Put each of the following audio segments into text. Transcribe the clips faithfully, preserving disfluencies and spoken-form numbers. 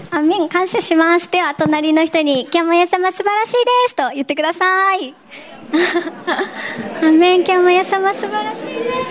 アメン。感謝します。では隣の人に、今日もイエス様素晴らしいですと言ってください。アメン。今日もイエス様素晴らしいです。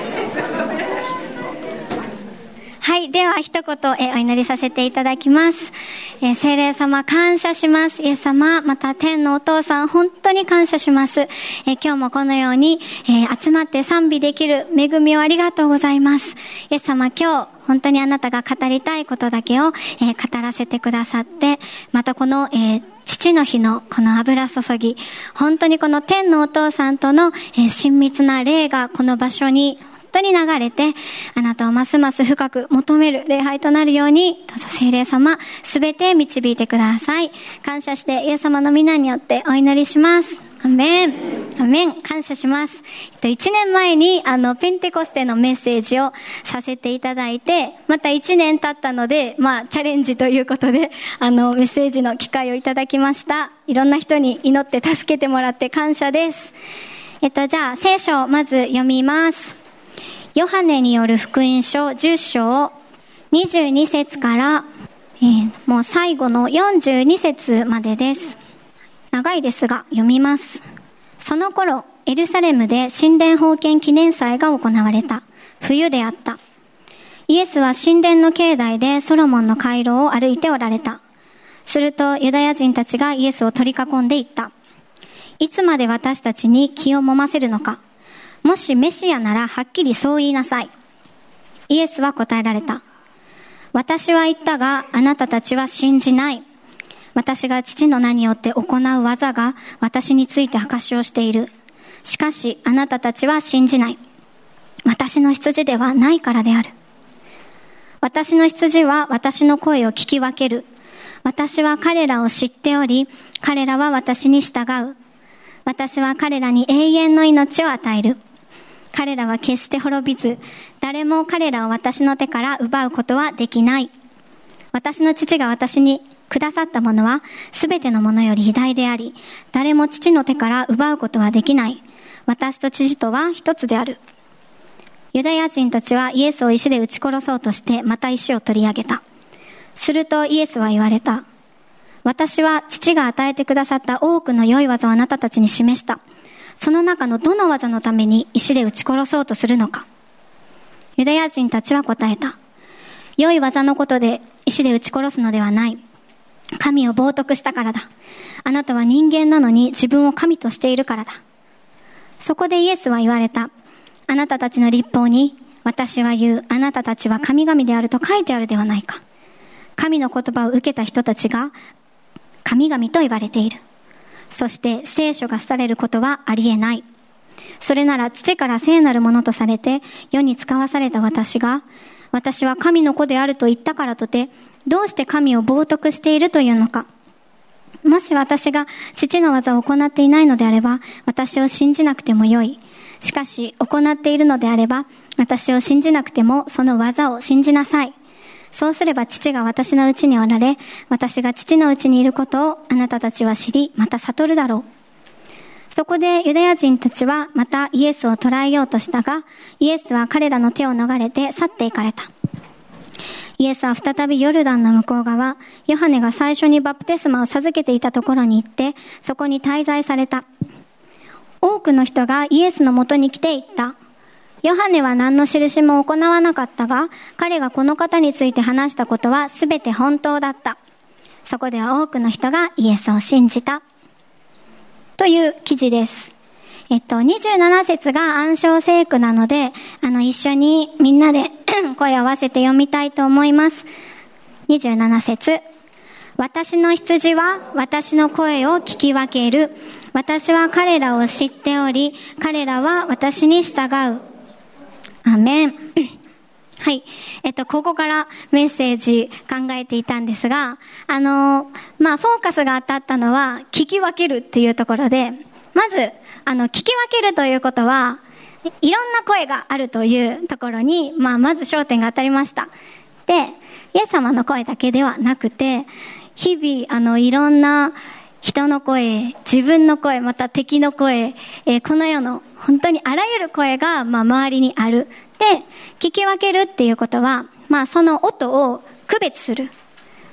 はい。では一言えお祈りさせていただきます。えー、聖霊様感謝します。イエス様、また天のお父さん本当に感謝します。えー、今日もこのように、えー、集まって賛美できる恵みをありがとうございます。イエス様、今日本当にあなたが語りたいことだけを、えー、語らせてくださって、またこの、えー、父の日のこの油注ぎ、本当にこの天のお父さんとの、えー、親密な霊がこの場所に本当に流れて、あなたをますます深く求める礼拝となるように、どうぞ聖霊様、すべて導いてください。感謝してイエス様の皆によってお祈りします。アメン。アメン。感謝します。えっと、一年前に、あの、ペンテコステのメッセージをさせていただいて、また一年経ったので、まあ、チャレンジということで、あの、メッセージの機会をいただきました。いろんな人に祈って助けてもらって感謝です。えっと、じゃあ、聖書をまず読みます。ヨハネによる福音書じゅっ章にじゅうに節から、えー、もう最後のよんじゅうに節までです。長いですが読みます。その頃エルサレムで神殿封建記念祭が行われた。冬であった。イエスは神殿の境内でソロモンの回廊を歩いておられた。するとユダヤ人たちがイエスを取り囲んでいった。いつまで私たちに気をもませるのか。もしメシアならはっきりそう言いなさい。イエスは答えられた。私は言ったがあなたたちは信じない。私が父の名によって行う技が私について証しをしている。しかしあなたたちは信じない。私の羊ではないからである。私の羊は私の声を聞き分ける。私は彼らを知っており、彼らは私に従う。私は彼らに永遠の命を与える。彼らは決して滅びず、誰も彼らを私の手から奪うことはできない。私の父が私にくださったものは、すべてのものより偉大であり、誰も父の手から奪うことはできない。私と父とは一つである。ユダヤ人たちはイエスを石で撃ち殺そうとして、また石を取り上げた。するとイエスは言われた。私は父が与えてくださった多くの良い技をあなたたちに示した。その中のどの技のために石で撃ち殺そうとするのか。ユダヤ人たちは答えた。良い技のことで石で撃ち殺すのではない。神を冒涜したからだ。あなたは人間なのに自分を神としているからだ。そこでイエスは言われた。あなたたちの律法に、私は言う、あなたたちは神々であると書いてあるではないか。神の言葉を受けた人たちが神々と言われている。そして聖書が廃れることはありえない。それなら父から聖なるものとされて世に使わされた私が、私は神の子であると言ったからとて、どうして神を冒涜しているというのか。もし私が父の技を行っていないのであれば、私を信じなくてもよい。しかし行っているのであれば、私を信じなくてもその技を信じなさい。そうすれば父が私のうちにおられ、私が父のうちにいることをあなたたちは知り、また悟るだろう。そこでユダヤ人たちはまたイエスを捕らえようとしたが、イエスは彼らの手を逃れて去っていかれた。イエスは再びヨルダンの向こう側、ヨハネが最初にバプテスマを授けていたところに行って、そこに滞在された。多くの人がイエスのもとに来て言った。ヨハネは何の印も行わなかったが、彼がこの方について話したことはすべて本当だった。そこでは多くの人がイエスを信じた。という記事です。えっと、にじゅうなな節が暗唱聖句なので、あの、一緒にみんなで声を合わせて読みたいと思います。にじゅうなな節。私の羊は私の声を聞き分ける。私は彼らを知っており、彼らは私に従う。アメン。はい。えっと、ここからメッセージ考えていたんですが、あの、まあ、フォーカスが当たったのは、聞き分けるっていうところで、まず、あの、聞き分けるということは、いろんな声があるというところに、まあ、まず焦点が当たりました。で、イエス様の声だけではなくて、日々、あの、いろんな人の声、自分の声、また敵の声、えー、この世の本当にあらゆる声が、まあ、周りにある。で、聞き分けるっていうことは、まあ、その音を区別する。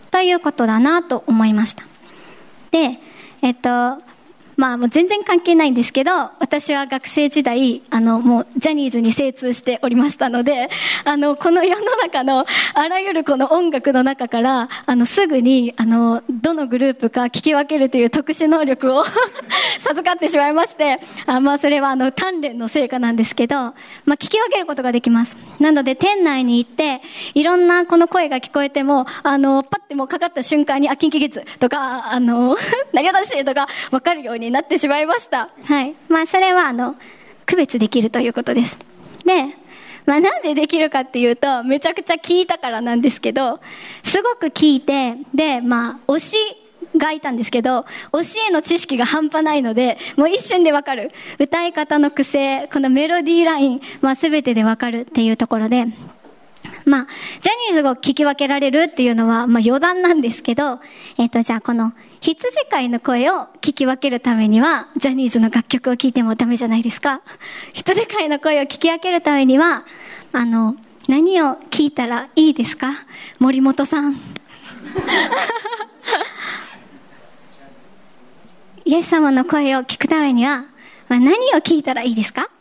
ということだなと思いました。で、えっと、まあもう全然関係ないんですけど、私は学生時代、あのもうジャニーズに精通しておりましたので、あのこの世の中のあらゆるこの音楽の中から、あのすぐに、あのどのグループか聞き分けるという特殊能力を授かってしまいまして、あまあそれはあの鍛錬の成果なんですけど、まあ聞き分けることができます。なので店内に行って、いろんなこの声が聞こえても、あのパッてもうかかった瞬間に、あ、キンキキッズとか、あの投げ出しとか分かるようになってしまいました。はい。まあそれはあの区別できるということです。で、まあなんでできるかっていうと、めちゃくちゃ聞いたからなんですけど、すごく聞いて、で、まあ推しがいたんですけど、推しへの知識が半端ないので、もう一瞬でわかる。歌い方の癖、このメロディーライン、まあ全てでわかるっていうところで、まあ、ジャニーズを聞き分けられるっていうのは、まあ余談なんですけど、えっと、じゃあこの羊飼いの声を聞き分けるためには、ジャニーズの楽曲を聴いてもダメじゃないですか。羊飼いの声を聞き分けるためには、あの、何を聞いたらいいですか？森本さん。イエス様の声を聞くためには、まあ、何を聞いたらいいですか？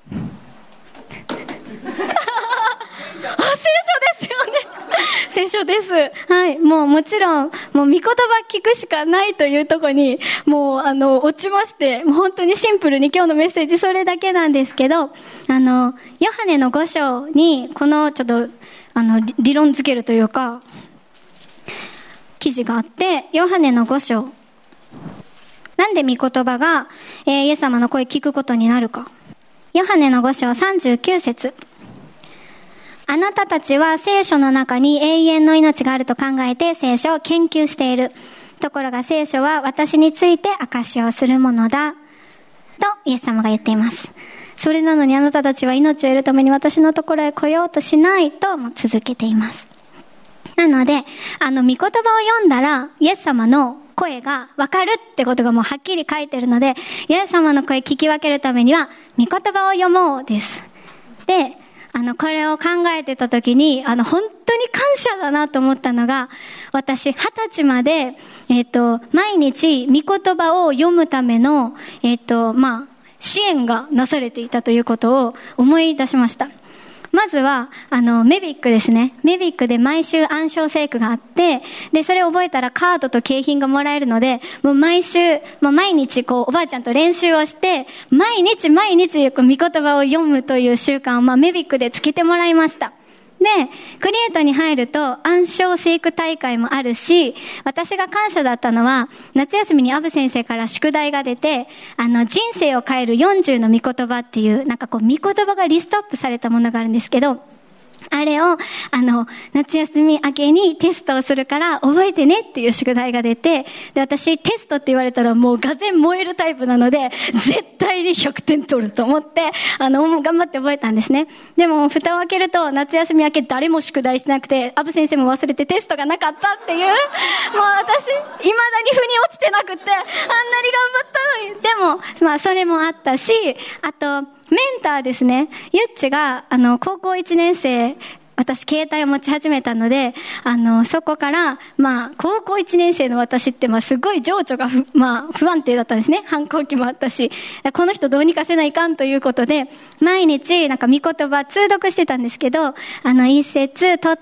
あ、聖書ですよね。聖書です。はい。もうもちろん、もう御言葉聞くしかないというところに、もうあの、落ちまして、もう本当にシンプルに今日のメッセージそれだけなんですけど、あの、ヨハネのご章に、このちょっと、あの、理論づけるというか、記事があって、ヨハネのご章。なんで御言葉が、えー、イエス様の声聞くことになるか。ヨハネのご章さんじゅうきゅう節。あなたたちは聖書の中に永遠の命があると考えて聖書を研究している。ところが聖書は私について証しをするものだ。とイエス様が言っています。それなのにあなたたちは命を得るために私のところへ来ようとしないとも続けています。なので、あの、御言葉を読んだらイエス様の声がわかるってことがもうはっきり書いてるので、イエス様の声聞き分けるためには御言葉を読もうです。で、あの、これを考えてた時に、あの、本当に感謝だなと思ったのが、私、二十歳まで、えっと、毎日、御言葉を読むための、えっと、まあ、支援がなされていたということを思い出しました。まずは、あの、メビックですね。メビックで毎週暗唱聖句があって、で、それを覚えたらカードと景品がもらえるので、もう毎週、もう毎日こう、おばあちゃんと練習をして、毎日毎日こう、御言葉を読むという習慣を、まあ、メビックでつけてもらいました。で、クリエイトに入ると暗唱聖句大会もあるし、私が感謝だったのは、夏休みにアブ先生から宿題が出て、あの、人生を変えるよんじゅうの御言葉っていう、なんかこう、御言葉がリストアップされたものがあるんですけど、あれを、あの、夏休み明けにテストをするから覚えてねっていう宿題が出て、で、私テストって言われたらもうがぜん燃えるタイプなので、絶対にひゃくてん取ると思って、あの、頑張って覚えたんですね。でも、蓋を開けると夏休み明け誰も宿題してなくて、アブ先生も忘れてテストがなかったっていう、もう私、未だに腑に落ちてなくて、あんなに頑張ったのに。でも、まあ、それもあったし、あと、メンターですね。ゆっちが、あの、高校いちねん生、私、携帯を持ち始めたので、あの、そこから、まあ、高校いちねん生の私って、まあ、すごい情緒がふ、まあ、不安定だったんですね。反抗期もあったし、この人どうにかせないかんということで、毎日、なんか、御言葉、通読してたんですけど、あの、一節取って、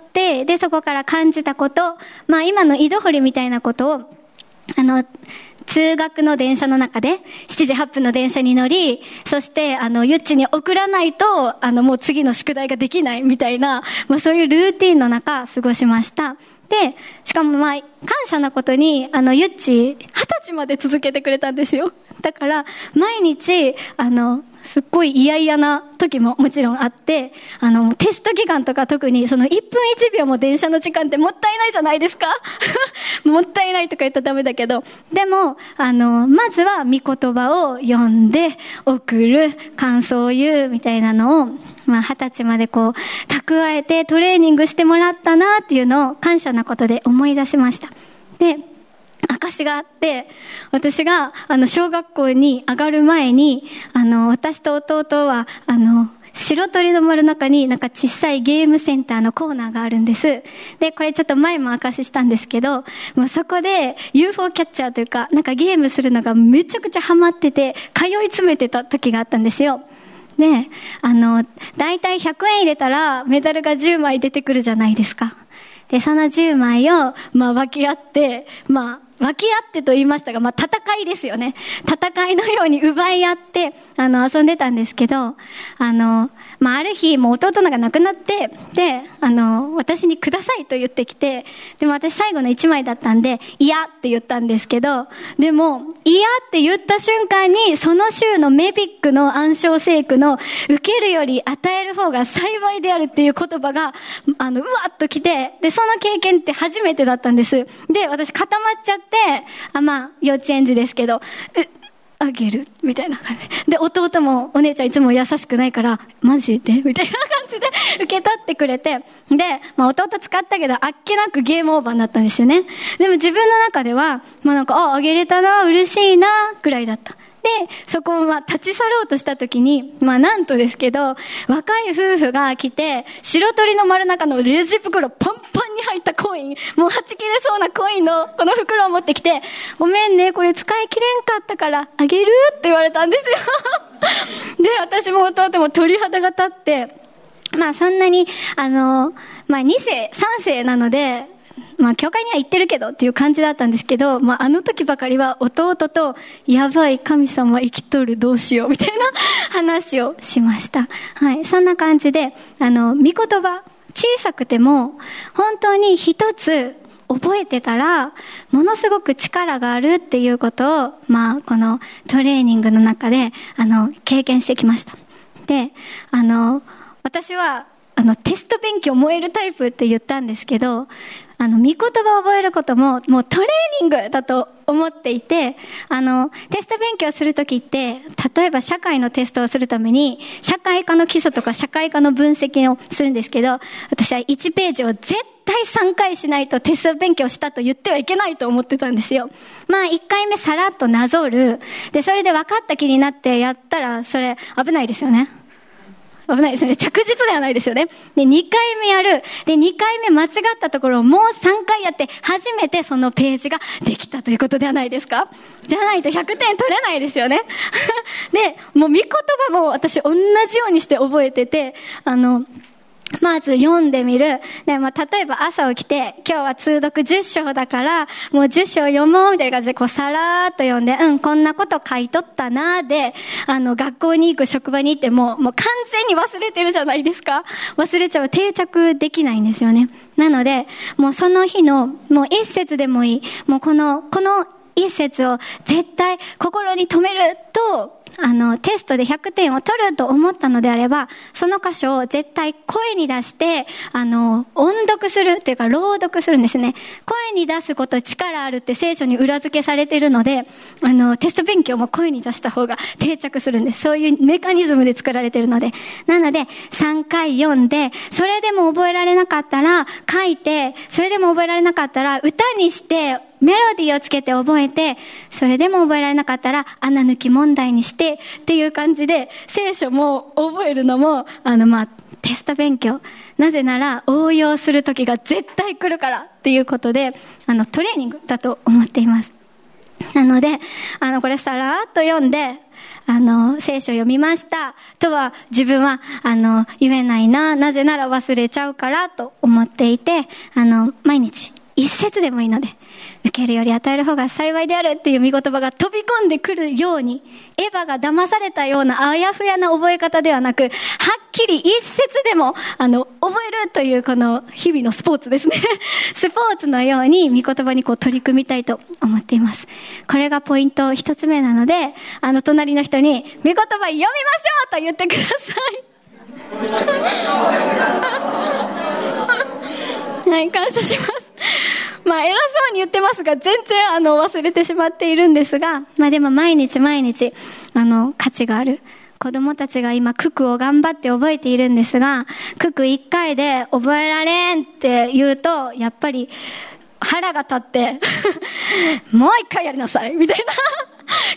で、そこから感じたこと、まあ、今の井戸掘りみたいなことを、あの、通学の電車の中で、しちじはっぷんの電車に乗り、そして、あの、ゆっちに送らないと、あの、もう次の宿題ができないみたいな、まあそういうルーティンの中、過ごしました。で、しかもまあ、感謝なことに、あの、ゆっち、二十歳まで続けてくれたんですよ。だから、毎日、あの、すっごい嫌々な時ももちろんあって、あの、テスト期間とか特にそのいっぷんいちびょうも電車の時間ってもったいないじゃないですかもったいないとか言ったらダメだけど、でも、あの、まずは御言葉を読んで、送る、感想を言うみたいなのを、まあ、二十歳までこう、蓄えてトレーニングしてもらったなっていうのを感謝なことで思い出しました。で、証があって、私が、あの、小学校に上がる前に、あの、私と弟は、あの、 白鳥の丸の中になんか小さいゲームセンターのコーナーがあるんです。で、これちょっと前も明かししたんですけど、もうそこで ユーフォー キャッチャーというか、なんかゲームするのがめちゃくちゃハマってて、通い詰めてた時があったんですよ。で、あの、だいたいひゃくえん入れたらメダルがじゅうまい出てくるじゃないですか。で、そのじゅうまいを、まあ分け合って、まあ、分け合ってと言いましたが、まあ戦いですよね。戦いのように奪い合って、あの、遊んでたんですけど、あの、まあある日、もう弟のが亡くなって、で、あの、私にくださいと言ってきて、でも私最後のいちまいだったんで、嫌って言ったんですけど、でも、嫌って言った瞬間に、その週のメビックの暗唱聖句の、受けるより与える方が幸いであるっていう言葉が、あの、うわっと来て、で、その経験って初めてだったんです。で、私固まっちゃって、で、あ、まあ、幼稚園児ですけど、え、あげるみたいな感じで。で、弟も、お姉ちゃんいつも優しくないから、マジでみたいな感じで受け取ってくれて、で、まあ、弟使ったけど、あっけなくゲームオーバーになったんですよね。でも自分の中では、まあなんか、あ、あげれたな、嬉しいな、ぐらいだった。で、そこをまあ立ち去ろうとしたときに、まあなんとですけど、若い夫婦が来て、白鳥の丸の中のレジ袋パンパンに入ったコイン、もうはち切れそうなコインのこの袋を持ってきて、ごめんね、これ使い切れんかったからあげるって言われたんですよ。で、私も弟も鳥肌が立って、まあそんなに、あの、まあに世、さん世なので、まあ、教会には行ってるけどっていう感じだったんですけど、まあ、あの時ばかりは弟と、やばい神様生きとるどうしようみたいな話をしました。はい。そんな感じで、あの、御言葉、小さくても、本当に一つ覚えてたら、ものすごく力があるっていうことを、まあ、このトレーニングの中で、あの、経験してきました。で、あの、私は、あの、テスト勉強燃えるタイプって言ったんですけど、あの、御言葉を覚えることも、もうトレーニングだと思っていて、あの、テスト勉強するときって、例えば社会のテストをするために、社会科の基礎とか社会科の分析をするんですけど、私はいちページを絶対さんかいしないとテスト勉強したと言ってはいけないと思ってたんですよ。まあいっかいめさらっとなぞる。で、それで分かった気になってやったら、それ危ないですよね。危ないですね。着実ではないですよね。で、にかいめやる。で、にかいめ間違ったところをもうさんかいやって、初めてそのページができたということではないですか？じゃないとひゃくてん取れないですよね。で、もう御言葉も私同じようにして覚えてて、あの、まず読んでみる。で、まあ、例えば朝起きて、今日は通読じゅっ章だから、もうじゅっ章読もうみたいな感じで、こう、さらーっと読んで、うん、こんなこと書いとったなーで、あの、学校に行く、職場に行っても、もう完全に忘れてるじゃないですか。忘れちゃう。定着できないんですよね。なので、もうその日の、もう一節でもいい。もうこの、この一節を絶対心に留めると、あの、テストでひゃくてんを取ると思ったのであれば、その箇所を絶対声に出して、あの、音読するというか朗読するんですね。声に出すこと力あるって聖書に裏付けされているので、あの、テスト勉強も声に出した方が定着するんです。そういうメカニズムで作られているので。なので、さんかい読んで、それでも覚えられなかったら書いて、それでも覚えられなかったら歌にして、メロディーをつけて覚えて、それでも覚えられなかったら穴抜き問題にしてっていう感じで、聖書も覚えるのも、あのまあ、テスト勉強。なぜなら応用する時が絶対来るからっていうことで、あのトレーニングだと思っています。なので、あのこれさらーっと読んで、あの、聖書を読みましたとは自分は、あの、言えないな、なぜなら忘れちゃうからと思っていて、あの、毎日一節でもいいので、受けるより与える方が幸いであるっていう御言葉が飛び込んでくるように、エヴァが騙されたようなあやふやな覚え方ではなく、はっきり一節でも、あの、覚えるというこの日々のスポーツですね。スポーツのように御言葉にこう取り組みたいと思っています。これがポイント一つ目なので、あの、隣の人に、御言葉読みましょうと言ってください。はい、感謝します。まあ、偉そうに言ってますが、全然、あの、忘れてしまっているんですが、まあでも毎日毎日、あの、価値がある。子供たちが今、九九を頑張って覚えているんですが、九九一回で覚えられんって言うと、やっぱり、腹が立って、もう一回やりなさいみたいな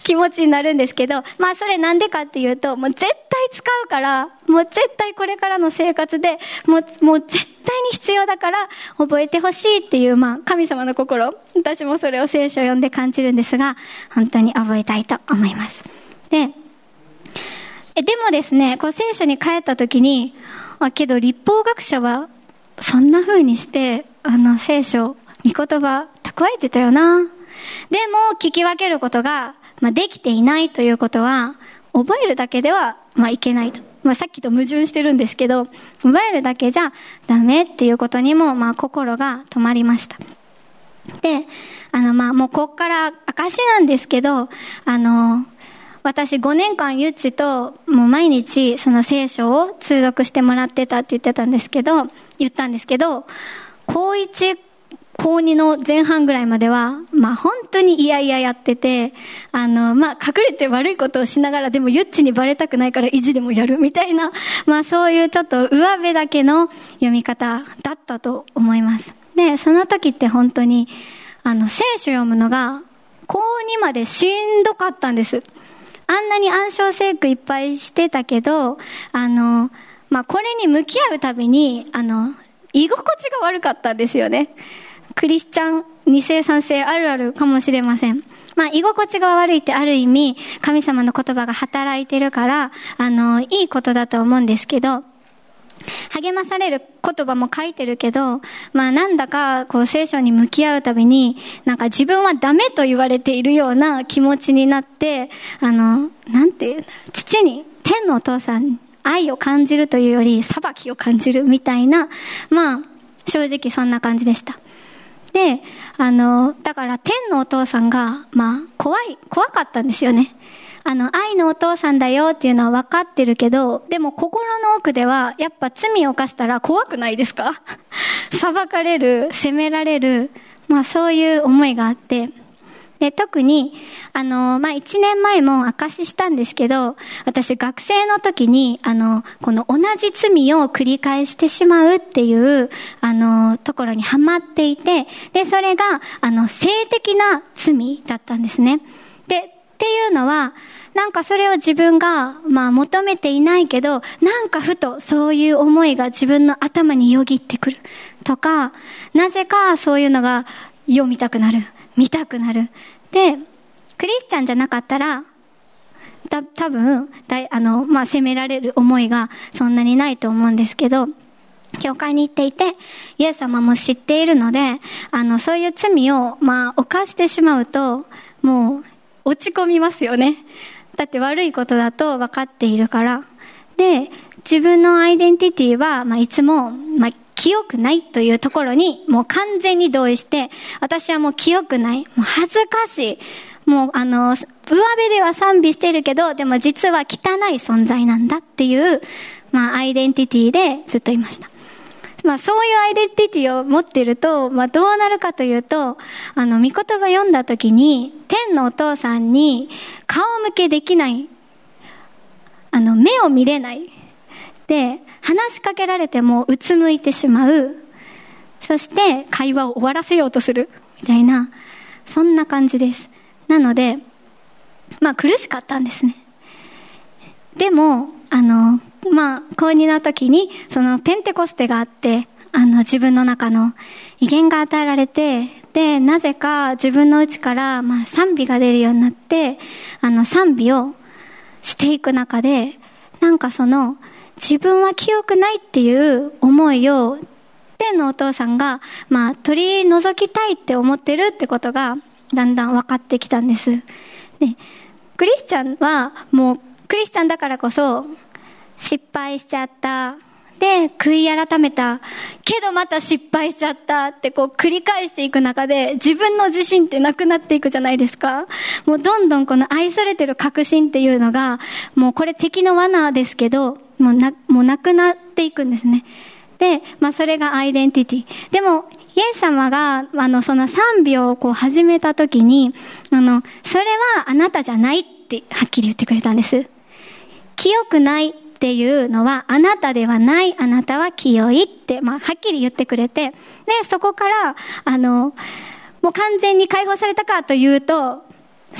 気持ちになるんですけど、まあそれなんでかっていうと、もう絶対使うから、もう絶対これからの生活で、もう、もう絶対に必要だから覚えてほしいっていう、まあ神様の心、私もそれを聖書を読んで感じるんですが、本当に覚えたいと思います。で、えでもですね、こう聖書に帰った時に、あ、けど立法学者はそんな風にして、あの聖書、御言葉蓄えてたよな。でも聞き分けることが、まあ、できていないということは、覚えるだけでは、まあ、いけないと。まあ、さっきと矛盾してるんですけど、覚えるだけじゃダメっていうことにも、まあ、心が止まりました。で、あの、まあ、もうこっから証なんですけど、あの、私ごねんかんゆっちともう毎日その聖書を通読してもらってたって言ってたんですけど、言ったんですけど、高いち、高にの前半ぐらいまでは、まあ本当に嫌々やってて、あの、まあ隠れて悪いことをしながら、でもゆっちにバレたくないから意地でもやるみたいな、まあそういうちょっと上辺だけの読み方だったと思います。で、その時って本当に、あの、聖書読むのが、高にまでしんどかったんです。あんなに暗唱聖句いっぱいしてたけど、あの、まあこれに向き合うたびに、あの、居心地が悪かったんですよね。クリスチャンに世さん世あるあるかもしれません。まあ居心地が悪いってある意味神様の言葉が働いてるからあのいいことだと思うんですけど、励まされる言葉も書いてるけど、まあなんだかこう聖書に向き合うたびになんか自分はダメと言われているような気持ちになって、あのなんていう父に天のお父さんに愛を感じるというより裁きを感じるみたいな、まあ正直そんな感じでした。で、あの、だから天のお父さんが、まあ、怖い、怖かったんですよね。あの、愛のお父さんだよっていうのは分かってるけど、でも心の奥では、やっぱ罪を犯したら怖くないですか？裁かれる、責められる、まあそういう思いがあって、で、特に、あの、まあ、一年前も証ししたんですけど、私学生の時に、あの、この同じ罪を繰り返してしまうっていう、あの、ところにハマっていて、で、それが、あの、性的な罪だったんですね。で、っていうのは、なんかそれを自分が、まあ、求めていないけど、なんかふとそういう思いが自分の頭によぎってくる。とか、なぜかそういうのが読みたくなる。見たくなる。で、クリスチャンじゃなかったら、た、多分、だい、あの、まあ、責められる思いがそんなにないと思うんですけど、教会に行っていて、イエス様も知っているので、あの、そういう罪を、まあ、犯してしまうと、もう、落ち込みますよね。だって悪いことだと分かっているから。で、自分のアイデンティティは、まあ、いつも、まあ、清くないというところにもう完全に同意して、私はもう清くない、もう恥ずかしい、もうあの、上辺では賛美しているけど、でも実は汚い存在なんだっていう、まあアイデンティティでずっといました。まあそういうアイデンティティを持っていると、まあどうなるかというと、あの、御言葉読んだ時に、天のお父さんに顔向けできない、あの、目を見れない。で、話しかけられてもうつむいてしまう。そして会話を終わらせようとする。みたいな、そんな感じです。なので、まあ苦しかったんですね。でも、あの、まあ、高にの時に、そのペンテコステがあって、あの自分の中の威厳が与えられて、で、なぜか自分の内から、まあ賛美が出るようになって、あの賛美をしていく中で、なんかその、自分は清くないっていう思いを天のお父さんが、まあ、取り除きたいって思ってるってことがだんだん分かってきたんです。で、クリスチャンはもうクリスチャンだからこそ失敗しちゃった。で、悔い改めた。けどまた失敗しちゃったってこう繰り返していく中で自分の自信ってなくなっていくじゃないですか。もうどんどんこの愛されてる確信っていうのが、もうこれ敵の罠ですけど、もうな、もうなくなっていくんですね。で、まあそれがアイデンティティ。でも、イエス様が、あの、その賛美をこう始めた時に、あの、それはあなたじゃないってはっきり言ってくれたんです。清くないっていうのはあなたではない、あなたは清いって、まあはっきり言ってくれて、で、そこから、あの、もう完全に解放されたかというと、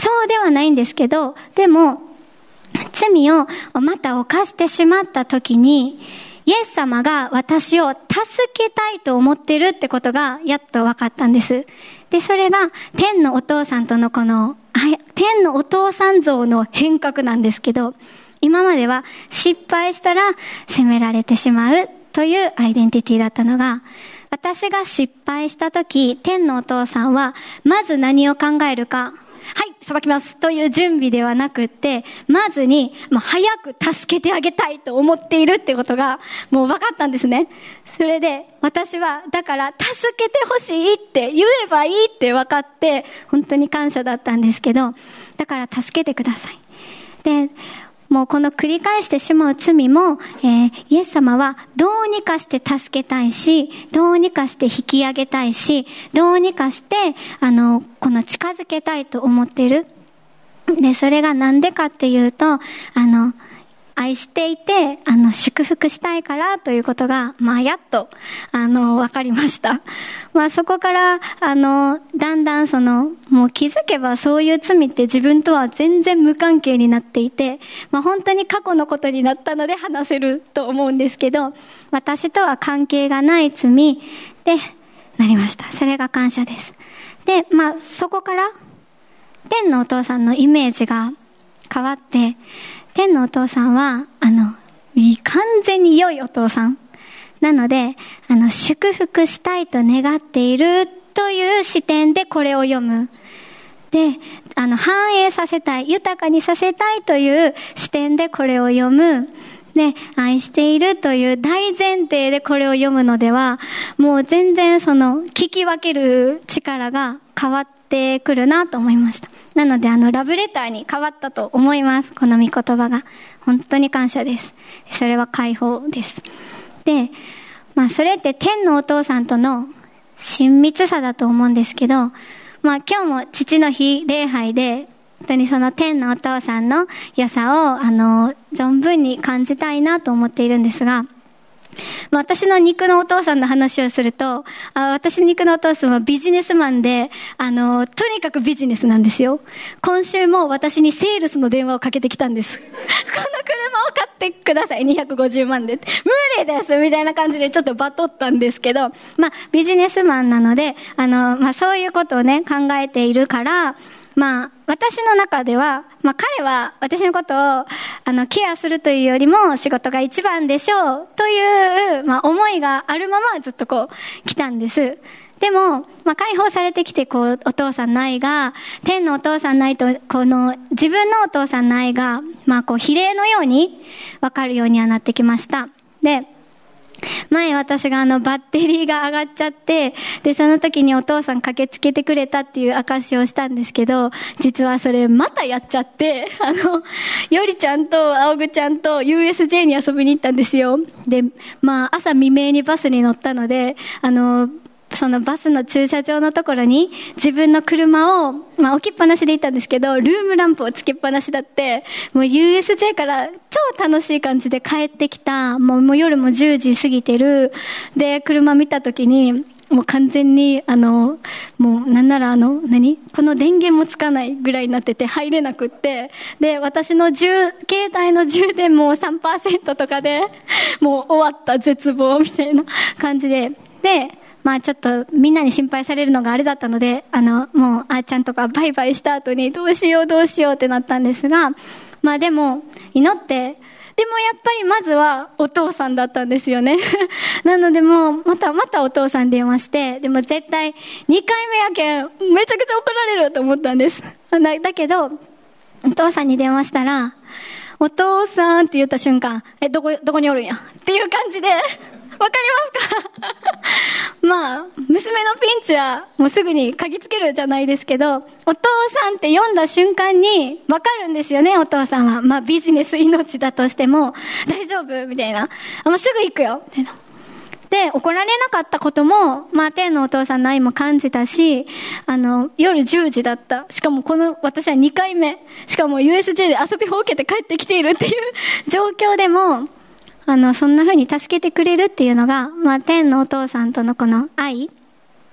そうではないんですけど、でも、罪をまた犯してしまった時に、イエス様が私を助けたいと思ってるってことがやっと分かったんです。で、それが天のお父さんとのこの、天のお父さん像の変革なんですけど、今までは失敗したら責められてしまうというアイデンティティだったのが、私が失敗したとき、天のお父さんはまず何を考えるか、はい、裁きますという準備ではなくって、まずに、まあ、早く助けてあげたいと思っているってことがもう分かったんですね。それで私はだから助けてほしいって言えばいいって分かって本当に感謝だったんですけど、だから助けてください。で、もうこの繰り返してしまう罪も、えー、イエス様はどうにかして助けたいし、どうにかして引き上げたいし、どうにかして、あの、この近づけたいと思っている。で、それがなんでかっていうと、あの、愛していて、あの、祝福したいからということが、まあ、やっと、あの、わかりました。まあ、そこから、あの、だんだんその、もう気づけばそういう罪って自分とは全然無関係になっていて、まあ、本当に過去のことになったので話せると思うんですけど、私とは関係がない罪でなりました。それが感謝です。で、まあ、そこから、天のお父さんのイメージが変わって、天のお父さんは、あの、完全に良いお父さん。なので、あの、祝福したいと願っているという視点でこれを読む。で、あの、反映させたい、豊かにさせたいという視点でこれを読む。で、愛しているという大前提でこれを読むのでは、もう全然その、聞き分ける力が変わってくるなと思いました。なので、あの、ラブレターに変わったと思います。この御言葉が。本当に感謝です。それは解放です。で、まあ、それって天のお父さんとの親密さだと思うんですけど、まあ、今日も父の日礼拝で、本当にその天のお父さんの良さを、あの、存分に感じたいなと思っているんですが、まあ、私の肉のお父さんの話をすると、あ、私の肉のお父さんはビジネスマンで、あの、とにかくビジネスなんですよ。今週も私にセールスの電話をかけてきたんです。この車を買ってください。にひゃくごじゅうまんで。無理ですみたいな感じでちょっとバトったんですけど、まあ、ビジネスマンなので、あの、まあ、そういうことをね、考えているから、まあ、私の中では、まあ彼は私のことを、あの、ケアするというよりも仕事が一番でしょうという、まあ思いがあるままずっとこう来たんです。でも、まあ解放されてきて、こう、お父さんの愛が、天のお父さんの愛と、この自分のお父さんの愛が、まあこう比例のように分かるようにはなってきました。で、前私があのバッテリーが上がっちゃって、で、その時にお父さん駆けつけてくれたっていう証をしたんですけど、実はそれまたやっちゃって、あの、よりちゃんと青ぐちゃんと ユーエスジェー に遊びに行ったんですよ。で、まあ朝未明にバスに乗ったので、あの、そのバスの駐車場のところに自分の車を、まあ置きっぱなしで行ったんですけど、ルームランプをつけっぱなしだって、もう ユーエスジェー から超楽しい感じで帰ってきた、もう、もう夜もじゅうじ過ぎてる、で、車見た時に、もう完全に、あの、もうなんならあの、何この電源もつかないぐらいになってて入れなくって、で、私の充、携帯の充電も さんパーセント とかで、もう終わった絶望みたいな感じで、で、まあちょっとみんなに心配されるのがあれだったので、あの、もうあーちゃんとかバイバイした後にどうしようどうしようってなったんですが、まあでも祈って、でもやっぱりまずはお父さんだったんですよね。なのでもうまたまたお父さん電話して、でも絶対にかいめやけんめちゃくちゃ怒られると思ったんです。だ, だけど、お父さんに電話したら、お父さんって言った瞬間、え、どこ、どこにおるんやっていう感じで、わかりますかまあ、娘のピンチはもうすぐに嗅ぎつけるじゃないですけど、お父さんって読んだ瞬間にわかるんですよね、お父さんは。まあビジネス命だとしても、大丈夫みたいな。もうすぐ行くよみたいな。で、怒られなかったことも、まあ天のお父さんの愛も感じたし、あの、夜じゅうじだった。しかもこの、私はにかいめ。しかも ユーエスジェー で遊びほうけて帰ってきているっていう状況でも、あの、そんな風に助けてくれるっていうのが、まあ、天のお父さんとのこの愛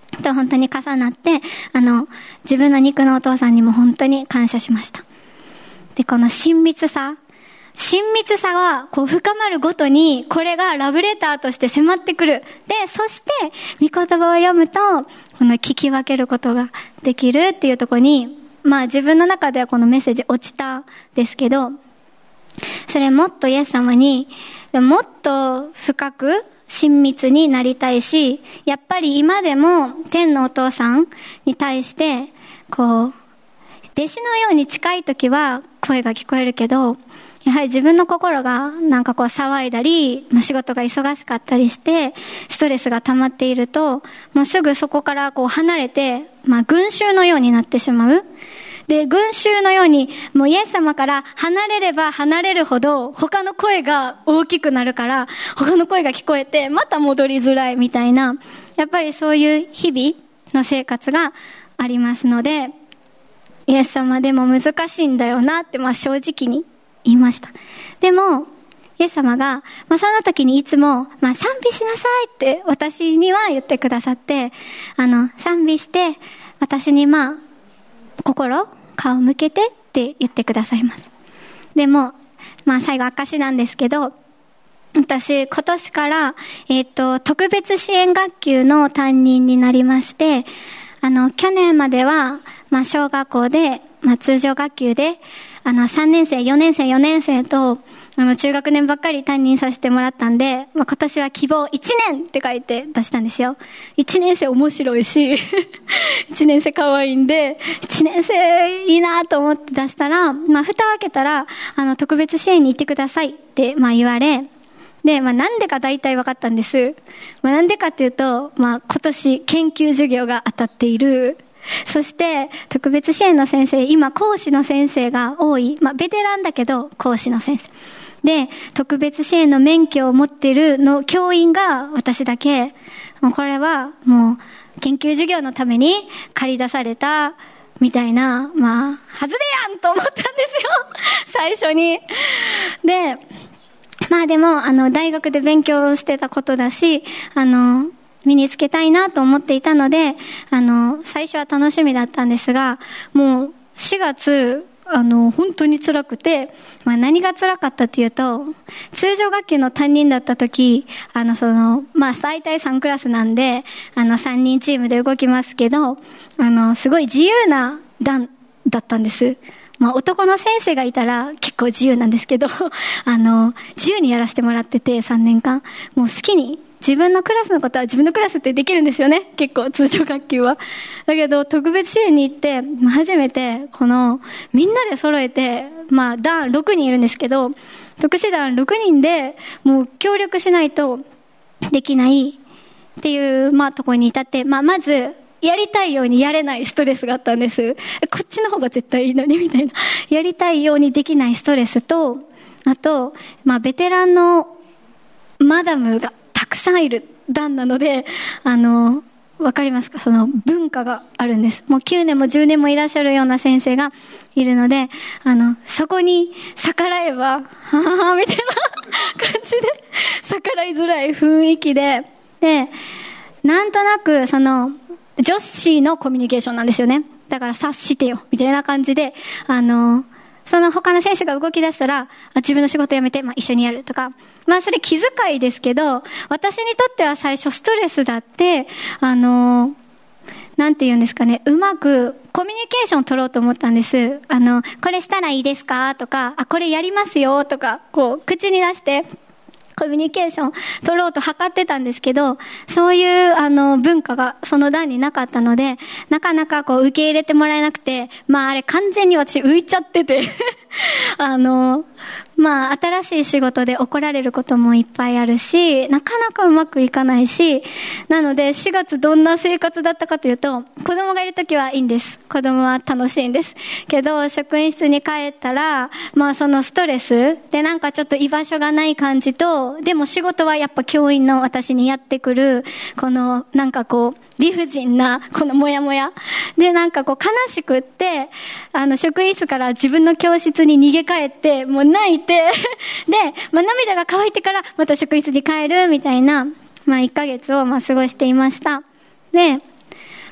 と本当に重なって、あの、自分の肉のお父さんにも本当に感謝しました。で、この親密さ、親密さがこう深まるごとに、これがラブレターとして迫ってくる。で、そして、御言葉を読むと、この聞き分けることができるっていうところに、まあ自分の中ではこのメッセージ落ちたんですけど、それもっとイエス様に、もっと深く親密になりたいし、やっぱり今でも天のお父さんに対して、こう、弟子のように近い時は声が聞こえるけど、やはり自分の心がなんかこう騒いだり、まあ、仕事が忙しかったりして、ストレスが溜まっていると、もうすぐそこからこう離れて、まあ群衆のようになってしまう。で、群衆のように、もうイエス様から離れれば離れるほど、他の声が大きくなるから、他の声が聞こえて、また戻りづらいみたいな、やっぱりそういう日々の生活がありますので、イエス様でも難しいんだよなって、まあ正直に言いました。でも、イエス様が、まあその時にいつも、まあ賛美しなさいって私には言ってくださって、あの、賛美して、私にまあ、心、顔向けてって言ってくださいます。でも、まあ最後証なんですけど、私今年から、えっと、特別支援学級の担任になりまして、あの、去年までは、まあ小学校で、まあ通常学級で、あの、さんねん生、よねん生、よねん生と、あの、中学年ばっかり担任させてもらったんで、まあ、今年は希望いちねんって書いて出したんですよ。いちねん生面白いし、いちねん生可愛いんで、いちねん生いいなと思って出したら、まあ、蓋を開けたら、あの、特別支援に行ってくださいって、まあ、言われ、で、まあ、なんでか大体分かったんです。まあ、なんでかっていうと、まあ、今年研究授業が当たっている。そして、特別支援の先生、今、講師の先生が多い。まあ、ベテランだけど、講師の先生。で、特別支援の免許を持っているの、教員が私だけ、もうこれは、もう、研究授業のために借り出された、みたいな、まあ、外れやんと思ったんですよ。最初に。で、まあでも、あの、大学で勉強してたことだし、あの、身につけたいなと思っていたので、あの、最初は楽しみだったんですが、もうしがつ、あの、本当に辛くて、まあ何が辛かったっていうと、通常学級の担任だった時、あの、その、まあ最大さんクラスなんで、あのさんにんチームで動きますけど、あの、すごい自由な団だったんです。まあ男の先生がいたら結構自由なんですけど、あの、自由にやらせてもらっててさんねんかん、もう好きに、自分のクラスのことは自分のクラスってできるんですよね。結構、通常学級は。だけど、特別支援に行って、初めて、この、みんなで揃えて、まあ、団ろくにんいるんですけど、特殊団ろくにんで、もう協力しないとできないっていう、まあ、ところに至って、まあ、まず、やりたいようにやれないストレスがあったんです。こっちの方が絶対いいのに、みたいな。やりたいようにできないストレスと、あと、まあ、ベテランのマダムが、たくさんいる団なので、あの、わかりますか？その文化があるんです。もうきゅうねんもじゅうねんもいらっしゃるような先生がいるので、あの、そこに逆らえば、はははみたいな感じで、逆らいづらい雰囲気で、で、なんとなく、その、女子のコミュニケーションなんですよね。だから察してよ、みたいな感じで、あの、その他の先生が動き出したら、自分の仕事辞めて、まあ一緒にやるとか。まあそれ気遣いですけど、私にとっては最初ストレスだって、あの、なんて言うんですかね、うまくコミュニケーションを取ろうと思ったんです。あの、これしたらいいですかとか、あ、これやりますよとか、こう、口に出して、コミュニケーション取ろうと図ってたんですけど、そういうあの文化がその段になかったので、なかなかこう受け入れてもらえなくて、まああれ完全に私浮いちゃってて、あの、まあ新しい仕事で怒られることもいっぱいあるし、なかなかうまくいかないし、なのでしがつどんな生活だったかというと、子供がいるときはいいんです。子供は楽しいんです。けど職員室に帰ったら、まあそのストレスでなんかちょっと居場所がない感じと、でも仕事はやっぱ教員の私にやってくる、このなんかこう、理不尽なこのモヤモヤでなんかこう悲しくって、あの職員室から自分の教室に逃げ帰ってもう泣いてで、まあ、涙が乾いてからまた職員室に帰るみたいな、まあいっかげつをまあ過ごしていました。で、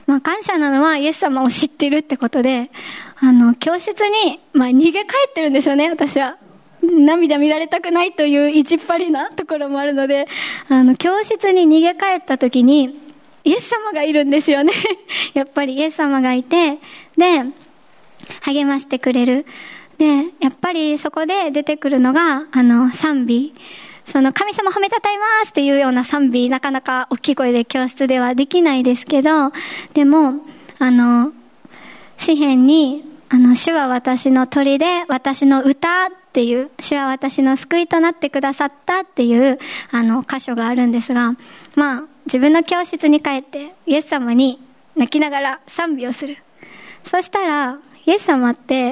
まあ感謝なのはイエス様を知ってるってことで、あの、教室に、まあ逃げ帰ってるんですよね、私は。涙見られたくないという意地っ張りなところもあるので、あの、教室に逃げ帰った時に、イエス様がいるんですよね。やっぱりイエス様がいて、で、励ましてくれる。で、やっぱりそこで出てくるのが、あの、賛美。その、神様褒めたたえますっていうような賛美、なかなか大きい声で教室ではできないですけど、でも、あの、詩篇に、あの、主は私の砦で、私の歌っていう、主は私の救いとなってくださったっていう、あの、箇所があるんですが、まあ、自分の教室に帰って、イエス様に泣きながら賛美をする。そしたら、イエス様って、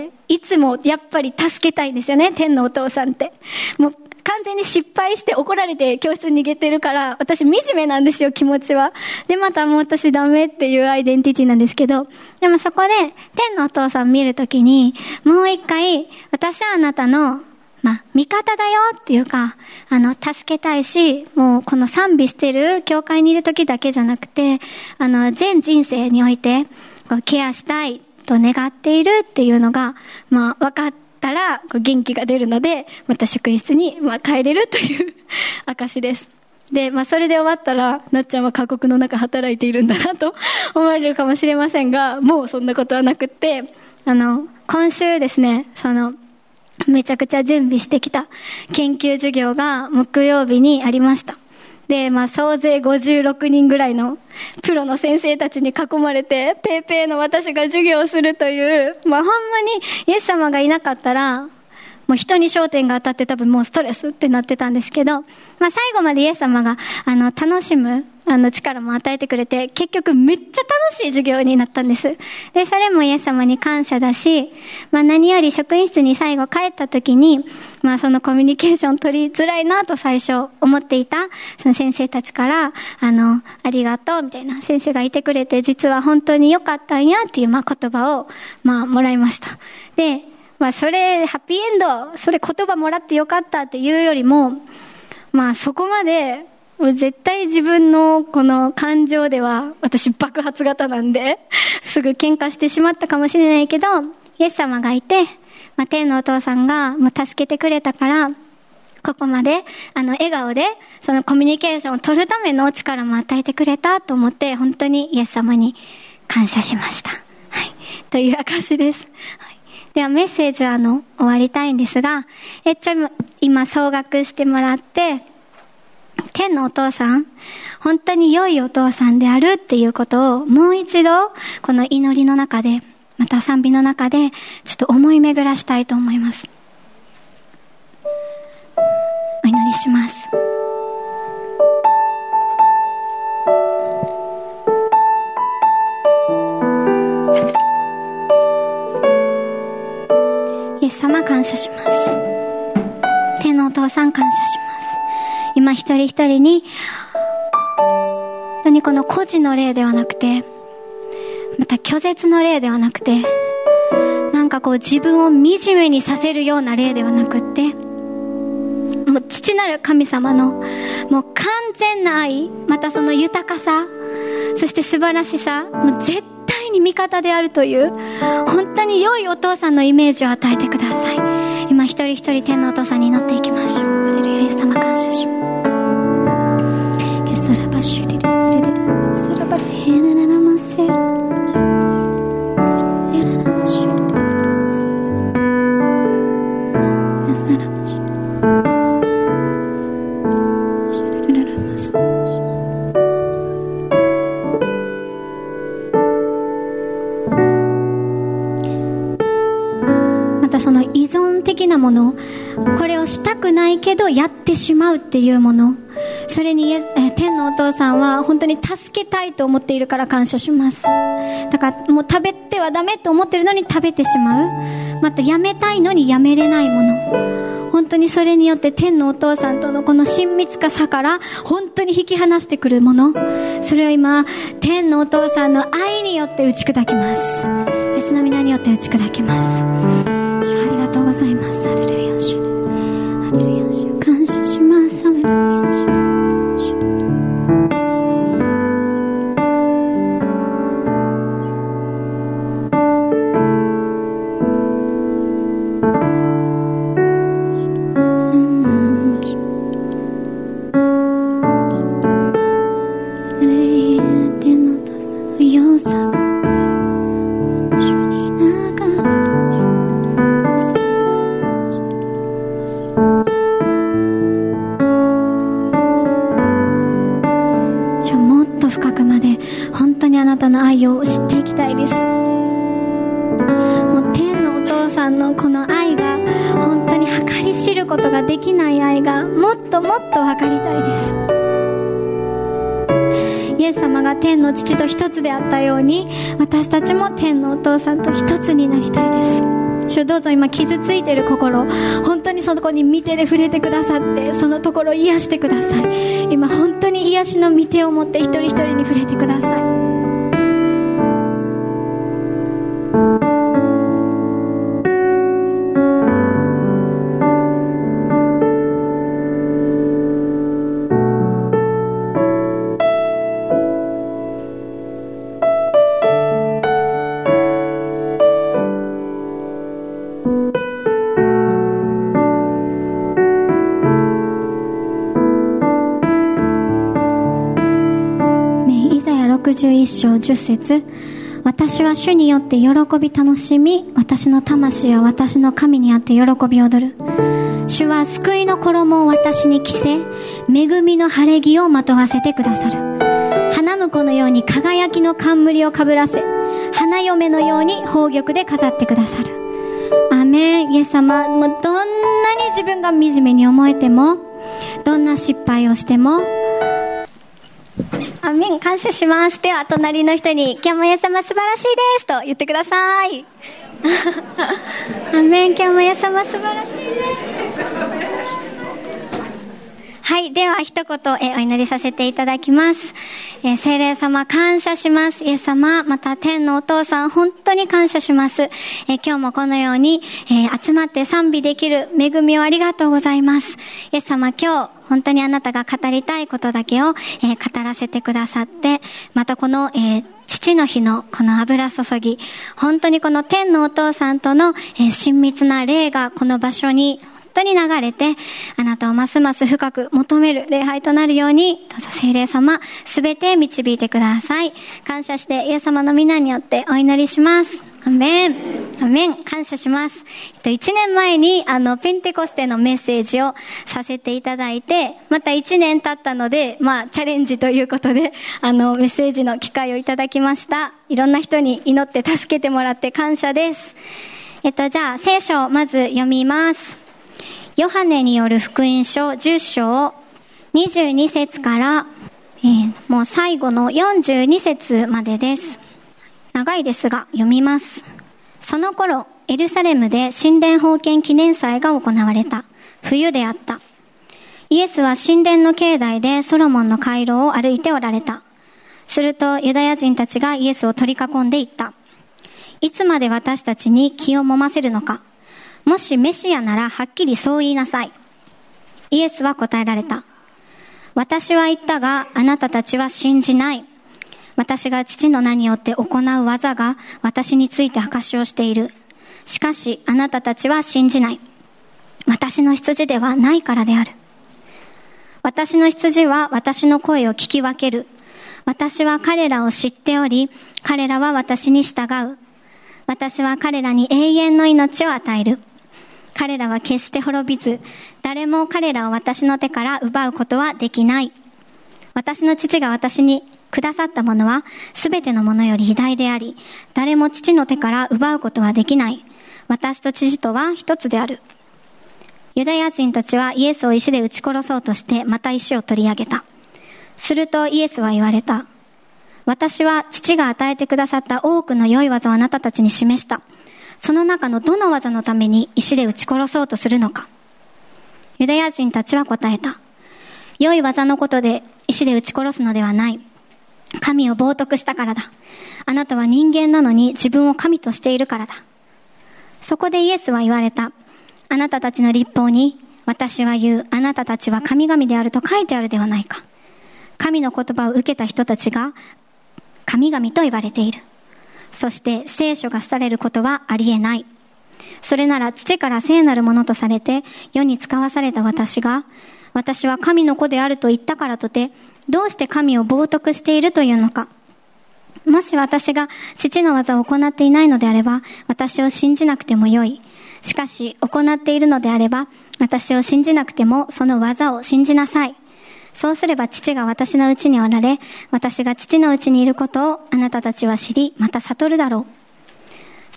いつもやっぱり助けたいんですよね、天のお父さんって。もう完全に失敗して怒られて教室に逃げてるから、私惨めなんですよ、気持ちは。で、またもう私ダメっていうアイデンティティなんですけど、でもそこで天のお父さん見るときに、もう一回、私はあなたの、まあ、味方だよっていうか、あの、助けたいし、もうこの賛美してる教会にいるときだけじゃなくて、あの、全人生において、こうケアしたいと願っているっていうのが、まあ、分かったら、こう元気が出るので、また職員室に、まあ、帰れるという証です。で、まあ、それで終わったら、なっちゃんは過酷の中働いているんだなと思われるかもしれませんが、もうそんなことはなくって、あの、今週ですね、その、めちゃくちゃ準備してきた研究授業が木曜日にありました。で、まあ、総勢ごじゅうろくにんぐらいのプロの先生たちに囲まれて、ペーペーの私が授業をするという、まあ、ほんまにイエス様がいなかったら、もう人に焦点が当たって多分もうストレスってなってたんですけど、まあ、最後までイエス様が、あの、楽しむ、あの、力も与えてくれて、結局めっちゃ楽しい授業になったんです。で、それもイエス様に感謝だし、まあ、何より職員室に最後帰った時に、まあ、そのコミュニケーション取りづらいなと最初思っていた、その先生たちから、あの、ありがとうみたいな先生がいてくれて、実は本当に良かったんやっていう、まあ、言葉を、まあ、もらいました。で、まあ、それ、ハッピーエンド、それ言葉もらってよかったっていうよりも、まあ、そこまで、絶対自分のこの感情では、私爆発型なんで、すぐ喧嘩してしまったかもしれないけど、イエス様がいて、まあ、天のお父さんがもう助けてくれたから、ここまで、あの、笑顔で、そのコミュニケーションを取るための力も与えてくれたと思って、本当にイエス様に感謝しました。はい。という証です。はい。ではメッセージはあの終わりたいんですが、えちょ今総額してもらって、天のお父さん、本当に良いお父さんであるっていうことをもう一度この祈りの中で、また賛美の中でちょっと思い巡らしたいと思います。お祈りします。イエス様感謝します。天のお父さん感謝します。今一人一人に本当にこの孤児の霊ではなくて、また拒絶の霊ではなくて、なんかこう自分を惨めにさせるような霊ではなくって、もう父なる神様のもう完全な愛、またその豊かさ、そして素晴らしさ、もう絶対に味方であるという本当に良いお父さんのイメージを与えてください。今一人一人天のお父さんに祈っていきましょう。ハレルヤ、イエス様感謝します。その依存的なもの、これをしたくないけどやってしまうっていうもの、それにえ天のお父さんは本当に助けたいと思っているから感謝します。だからもう食べてはダメと思ってるのに食べてしまう、またやめたいのにやめれないもの、本当にそれによって天のお父さんとのこの親密化さから本当に引き離してくるもの、それを今天のお父さんの愛によって打ち砕きます。イエスの皆によって打ち砕きます。ありがとうございます。ハレルヤ、主、ハレルヤ、主、感謝します。ハレルヤ、主。 さんのこの愛が本当に計り知ることができない愛がもっともっと分かりたいです。イエス様が天の父と一つであったように、私たちも天のお父さんと一つになりたいです。主、どうぞ今傷ついている心、本当にそこに御手で触れてくださって、そのところを癒してください。今本当に癒しの御手を持って一人一人に触れてください。ろくじゅういっ章じゅっ節、私は主によって喜び楽しみ、私の魂は私の神にあって喜び踊る。主は救いの衣を私に着せ、恵みの晴れ着をまとわせてくださる。花婿のように輝きの冠をかぶらせ、花嫁のように宝玉で飾ってくださる。アーメン。イエス様、もうどんなに自分が惨めに思えても、どんな失敗をしても、アーメン、感謝します。では隣の人に、今日もイエス様素晴らしいですと言ってください。アーメン、今日もイエス様素晴らしいです。はい、では一言えお祈りさせていただきます。えー、聖霊様感謝します。イエス様、また天のお父さん本当に感謝します。えー、今日もこのように、えー、集まって賛美できる恵みをありがとうございます。イエス様、今日本当にあなたが語りたいことだけを、えー、語らせてくださって、またこの、えー、父の日のこの油注ぎ、本当にこの天のお父さんとの、えー、親密な霊がこの場所に本当に流れて、あなたをますます深く求める礼拝となるように、どうぞ聖霊様、すべて導いてください。感謝してイエス様の皆によってお祈りします。アメン。アメン。感謝します。えっと、一年前に、あの、ペンテコステのメッセージをさせていただいて、また一年経ったので、まあ、チャレンジということで、あの、メッセージの機会をいただきました。いろんな人に祈って助けてもらって感謝です。えっと、じゃあ、聖書をまず読みます。ヨハネによる福音書じゅっ章にじゅうに節から、えー、もう最後のよんじゅうに節までです。長いですが読みます。その頃、エルサレムで神殿封建記念祭が行われた。冬であった。イエスは神殿の境内でソロモンの回廊を歩いておられた。するとユダヤ人たちがイエスを取り囲んでいった。いつまで私たちに気を揉ませるのか。もしメシアならはっきりそう言いなさい。イエスは答えられた。私は言ったがあなたたちは信じない。私が父の名によって行う技が私について証しをしている。しかしあなたたちは信じない。私の羊ではないからである。私の羊は私の声を聞き分ける。私は彼らを知っており、彼らは私に従う。私は彼らに永遠の命を与える。彼らは決して滅びず、誰も彼らを私の手から奪うことはできない。私の父が私にくださったものは、すべてのものより偉大であり、誰も父の手から奪うことはできない。私と父とは一つである。ユダヤ人たちはイエスを石で撃ち殺そうとして、また石を取り上げた。するとイエスは言われた。私は父が与えてくださった多くの良い技をあなたたちに示した。その中のどの技のために石で撃ち殺そうとするのか。ユダヤ人たちは答えた。良い技のことで石で撃ち殺すのではない。神を冒涜したからだ。あなたは人間なのに自分を神としているからだ。そこでイエスは言われた。あなたたちの律法に、私は言う、あなたたちは神々であると書いてあるではないか。神の言葉を受けた人たちが神々と言われている。そして聖書が廃れることはありえない。それなら父から聖なるものとされて世に使わされた私が、私は神の子であると言ったからとて、どうして神を冒涜しているというのか。もし私が父の技を行っていないのであれば、私を信じなくてもよい。しかし行っているのであれば、私を信じなくてもその技を信じなさい。そうすれば父が私のうちにおられ、私が父のうちにいることをあなたたちは知り、また悟るだろう。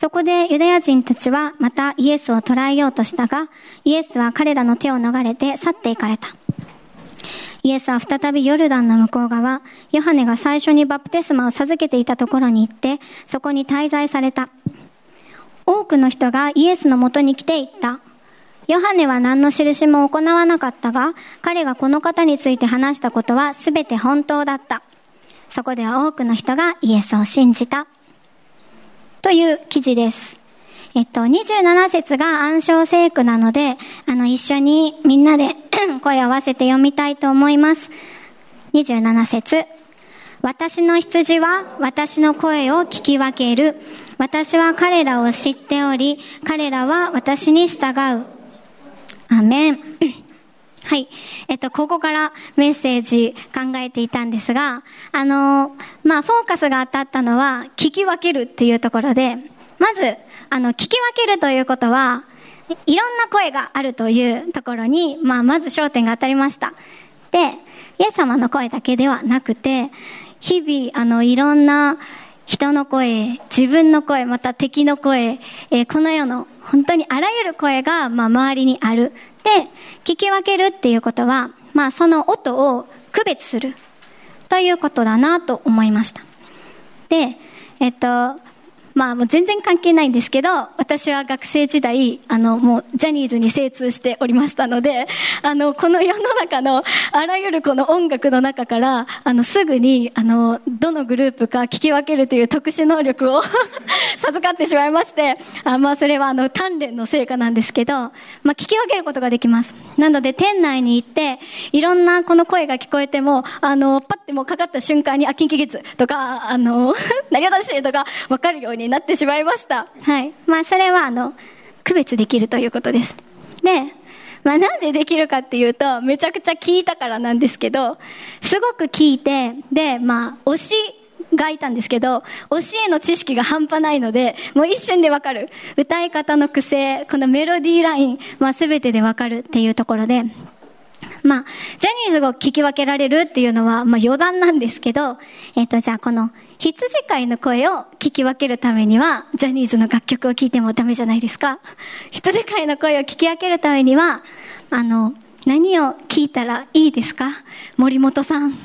そこでユダヤ人たちはまたイエスを捕らえようとしたが、イエスは彼らの手を逃れて去っていかれた。イエスは再びヨルダンの向こう側、ヨハネが最初にバプテスマを授けていたところに行って、そこに滞在された。多くの人がイエスのもとに来て言った。ヨハネは何の印も行わなかったが、彼がこの方について話したことはすべて本当だった。そこでは多くの人がイエスを信じた。という記事です。えっと、にじゅうなな節が暗唱聖句なので、あの、一緒にみんなで声を合わせて読みたいと思います。にじゅうなな節。私の羊は私の声を聞き分ける。私は彼らを知っており、彼らは私に従う。アメン。はい。えっと、ここからメッセージ考えていたんですが、あの、まあ、フォーカスが当たったのは、聞き分けるっていうところで、まず、あの、聞き分けるということは、いろんな声があるというところに、まあ、まず焦点が当たりました。で、イエス様の声だけではなくて、日々、あの、いろんな人の声、自分の声、また敵の声、えー、この世の本当にあらゆる声が、まあ、周りにある。で、聞き分けるっていうことは、まあ、その音を区別するということだなと思いました。で、えっと、まあもう全然関係ないんですけど、私は学生時代、あのもうジャニーズに精通しておりましたので、あのこの世の中のあらゆるこの音楽の中から、あのすぐに、あのどのグループか聞き分けるという特殊能力を授かってしまいまして、あまあそれはあの鍛錬の成果なんですけど、まあ聞き分けることができます。なので店内に行って、いろんなこの声が聞こえても、あのパッてもうかかった瞬間に、あ、キンキキッズとか、あの何が正しいとか分かるようになってしまいました。はい。まあそれはあの区別できるということです。で、まあなんでできるかっていうと、めちゃくちゃ聞いたからなんですけど、すごく聞いて、で、まあ推しがいたんですけど、教えの知識が半端ないので、もう一瞬でわかる。歌い方の癖、このメロディーライン、まあ全てでわかるっていうところで、まあ、ジャニーズを聞き分けられるっていうのは、まあ余談なんですけど、えっと、じゃあこの羊飼いの声を聞き分けるためには、ジャニーズの楽曲を聴いてもダメじゃないですか。羊飼いの声を聞き分けるためには、あの、何を聞いたらいいですか？森本さん。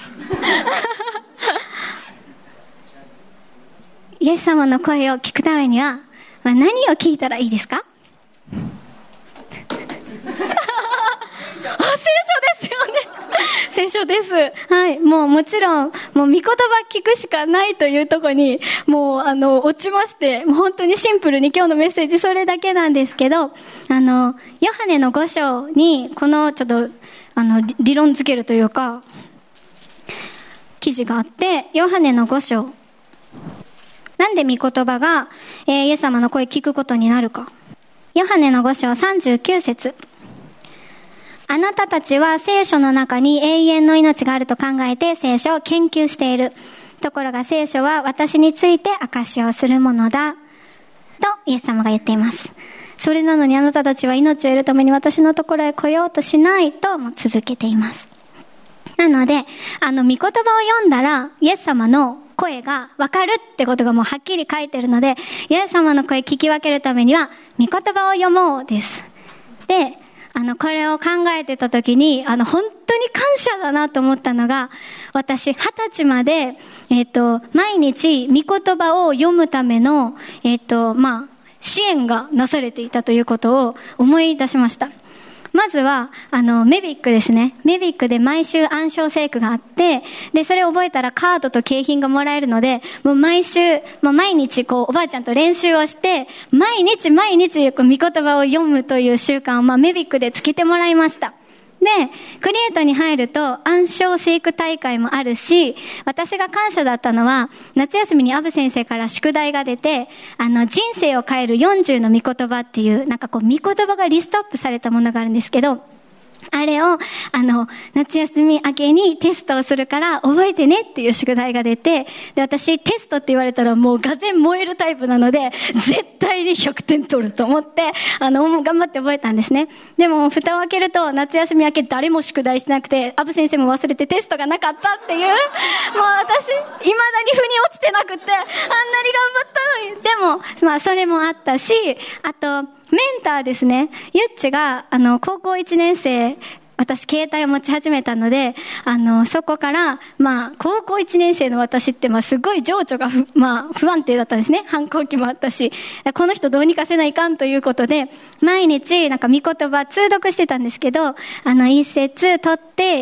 イエス様の声を聞くためには、まあ、何を聞いたらいいですか？あ、聖書ですよね。聖書です。はい。もうもちろん、もう御言葉聞くしかないというところに、もうあの、落ちまして、もう本当にシンプルに今日のメッセージそれだけなんですけど、あの、ヨハネのご章に、このちょっと、あの、理論づけるというか、記事があって、ヨハネのご章。なんで御言葉が、えー、イエス様の声聞くことになるか。ヨハネのご章さんじゅうきゅう節。あなたたちは聖書の中に永遠の命があると考えて聖書を研究している。ところが聖書は私について証しをするものだ。とイエス様が言っています。それなのにあなたたちは命を得るために私のところへ来ようとしないとも続けています。なので、あの、御言葉を読んだらイエス様の声がわかるってことがもうはっきり書いてるので、イエス様の声聞き分けるためには御言葉を読もうです。で、あの、これを考えてたときに、あの、本当に感謝だなと思ったのが、私、二十歳まで、えっと、毎日、御言葉を読むための、えっと、まあ、支援がなされていたということを思い出しました。まずは、あの、メビックですね。メビックで毎週暗唱聖句があって、で、それを覚えたらカードと景品がもらえるので、もう毎週、もう毎日こう、おばあちゃんと練習をして、毎日毎日こう、御言葉を読むという習慣を、まあ、メビックでつけてもらいました。で、クリエイトに入ると暗唱聖句大会もあるし、私が感謝だったのは、夏休みにアブ先生から宿題が出て、あの、人生を変えるよんじゅうの御言葉っていう、なんかこう、御言葉がリストアップされたものがあるんですけど、あれを、あの、夏休み明けにテストをするから覚えてねっていう宿題が出て、で、私テストって言われたらもうがぜん燃えるタイプなので、絶対にひゃくてん取ると思って、あの、もう頑張って覚えたんですね。でも、蓋を開けると夏休み明け誰も宿題してなくて、アブ先生も忘れてテストがなかったっていう、もう私、未だに腑に落ちてなくて、あんなに頑張ったのに、でも、まあそれもあったし、あと、メンターですね。ゆっちが、あの、高校いちねん生、私、携帯を持ち始めたので、あの、そこから、まあ、高校いちねん生の私って、まあ、すごい情緒がふ、まあ、不安定だったんですね。反抗期もあったし、この人どうにかせないかんということで、毎日、なんか、御言葉通読してたんですけど、あの、一節取って、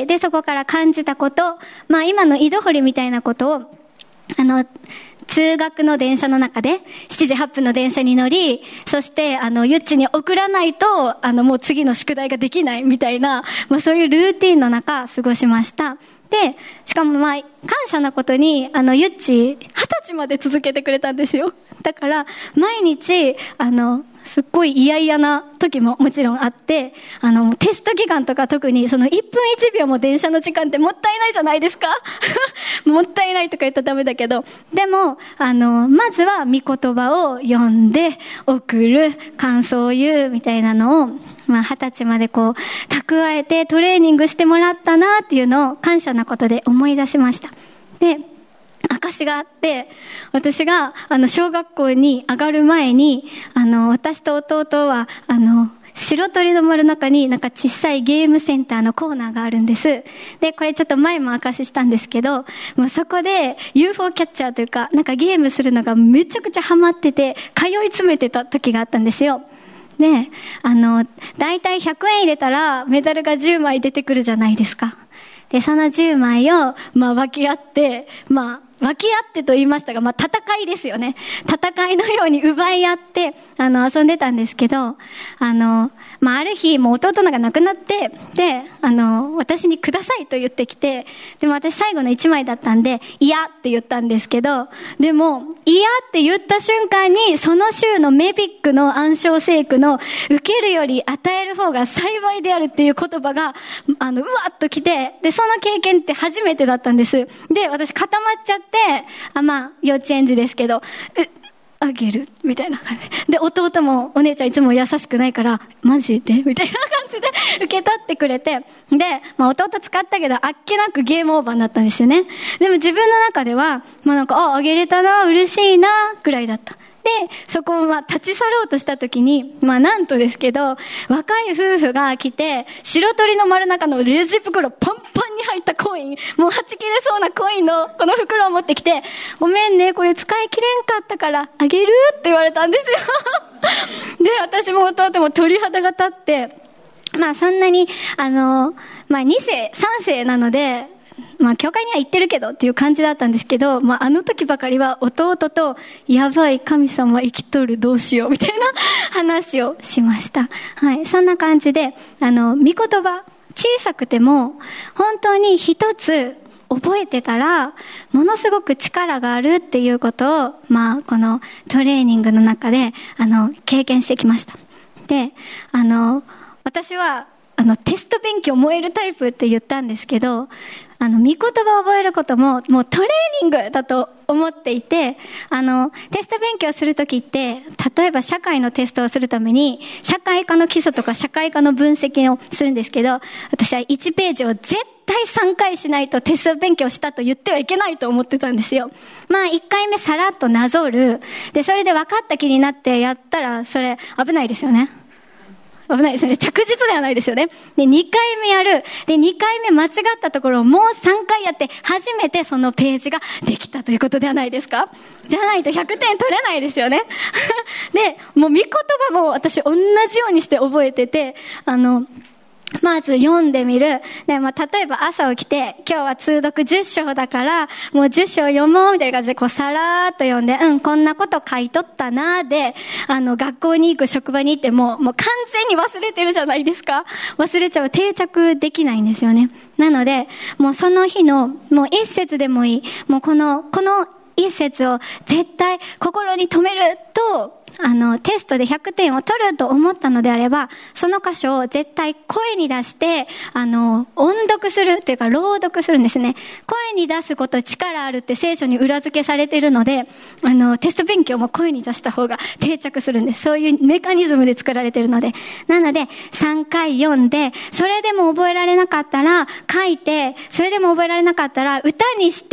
で、そこから感じたこと、まあ、今の井戸掘りみたいなことを、あの、通学の電車の中でしちじはっぷんの電車に乗り、そしてあのゆっちに送らないとあのもう次の宿題ができないみたいな、まあそういうルーティンの中過ごしました。で、しかもまあ感謝なことにあのゆっち二十歳まで続けてくれたんですよ。だから毎日あのすっごい嫌々な時ももちろんあって、あの、テスト期間とか特にそのいっぷんいちびょうも電車の時間ってもったいないじゃないですかもったいないとか言ったらダメだけど、でも、あの、まずは御言葉を読んで、送る、感想を言うみたいなのを、まあ、二十歳までこう、蓄えてトレーニングしてもらったなっていうのを感謝なことで思い出しました。で、証があって、私が、あの、小学校に上がる前に、あの、私と弟は、あの、白鳥の丸の中になんか小さいゲームセンターのコーナーがあるんです。で、これちょっと前も証ししたんですけど、もうそこで ユーフォー キャッチャーというか、なんかゲームするのがめちゃくちゃハマってて、通い詰めてた時があったんですよ。で、あの、だいたいひゃくえん入れたらメダルがじゅうまい出てくるじゃないですか。で、そのじゅうまいを、まあ分け合って、まあ、分け合ってと言いましたが、まあ、戦いですよね。戦いのように奪い合って、あの、遊んでたんですけど、あの、まあ、ある日、もう弟のが亡くなって、で、あの、私にくださいと言ってきて、でも私最後のいちまいだったんで、嫌って言ったんですけど、でも、嫌って言った瞬間に、その週のメビックの暗唱聖句の、受けるより与える方が幸いであるっていう言葉が、あの、うわっと来て、で、その経験って初めてだったんです。で、私固まっちゃって、で、あ、まあ、幼稚園児ですけど、え、あげるみたいな感じで、弟もお姉ちゃんいつも優しくないから、マジでみたいな感じで受け取ってくれて、で、まあ弟使ったけど、あっけなくゲームオーバーになったんですよね。でも自分の中では、まあなんか、あ、あげれたな、嬉しいな、ぐらいだった。で、そこをまあ立ち去ろうとしたときに、まあなんとですけど、若い夫婦が来て、白鳥の丸中のレジ袋パンパンに入ったコイン、もうはち切れそうなコインのこの袋を持ってきて、ごめんね、これ使い切れんかったからあげるって言われたんですよ。で、私も弟も鳥肌が立って、まあそんなに、あの、まあに世、さん世なので、まあ、教会には行ってるけどっていう感じだったんですけど、まあ、あの時ばかりは弟と、やばい、神様生きとる、どうしよう、みたいな話をしました。はい。そんな感じで、あの、御言葉、小さくても、本当に一つ覚えてたら、ものすごく力があるっていうことを、まあ、このトレーニングの中で、あの、経験してきました。で、あの、私は、あの、テスト勉強燃えるタイプって言ったんですけど、あの、御言葉を覚えることも、もうトレーニングだと思っていて、あの、テスト勉強するときって、例えば社会のテストをするために、社会科の基礎とか社会科の分析をするんですけど、私はいちページを絶対さんかいしないとテスト勉強したと言ってはいけないと思ってたんですよ。まあ、いっかいめさらっとなぞる。で、それで分かった気になってやったら、それ危ないですよね。危ないですね。着実ではないですよね。で、にかいめやる。で、にかいめ間違ったところをもうさんかいやって、初めてそのページができたということではないですか？じゃないとひゃくてん取れないですよね。で、もう御言葉も私同じようにして覚えてて、あの、まず読んでみる。で、まあ、例えば朝起きて、今日は通読じゅっ章だから、もうじゅっ章読もうみたいな感じで、こう、さらーっと読んで、うん、こんなこと書いとったなーで、あの、学校に行く、職場に行っても、もう完全に忘れてるじゃないですか。忘れちゃう。定着できないんですよね。なので、もうその日の、もう一節でもいい。もうこの、この一節を絶対心に留めると、あの、テストでひゃくてんを取ると思ったのであれば、その箇所を絶対声に出して、あの、音読するというか朗読するんですね。声に出すこと力あるって聖書に裏付けされているので、あの、テスト勉強も声に出した方が定着するんです。そういうメカニズムで作られているので。なので、さんかい読んで、それでも覚えられなかったら書いて、それでも覚えられなかったら歌にして、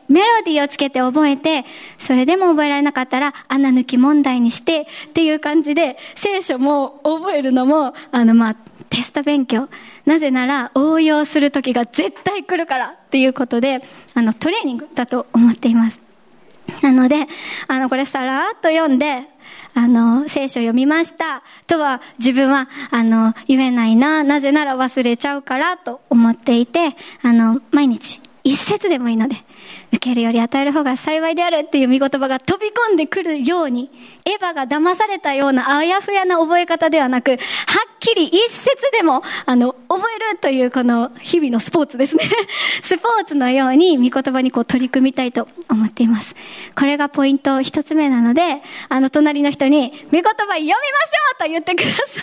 メロディーをつけて覚えて、それでも覚えられなかったら穴抜き問題にしてっていう感じで、聖書も覚えるのもあのまあテスト勉強、なぜなら応用する時が絶対来るからっていうことで、あのトレーニングだと思っています。なのであのこれさらっと読んで、あの聖書読みましたとは自分はあの言えないな、なぜなら忘れちゃうからと思っていて、あの毎日一節でもいいので、受けるより与える方が幸いであるっていう御言葉が飛び込んでくるように、エヴァが騙されたようなあやふやな覚え方ではなく、はっきり一節でもあの覚えるというこの日々のスポーツですねスポーツのように御言葉にこう取り組みたいと思っています。これがポイント一つ目なので、あの隣の人に御言葉読みましょうと言ってくださ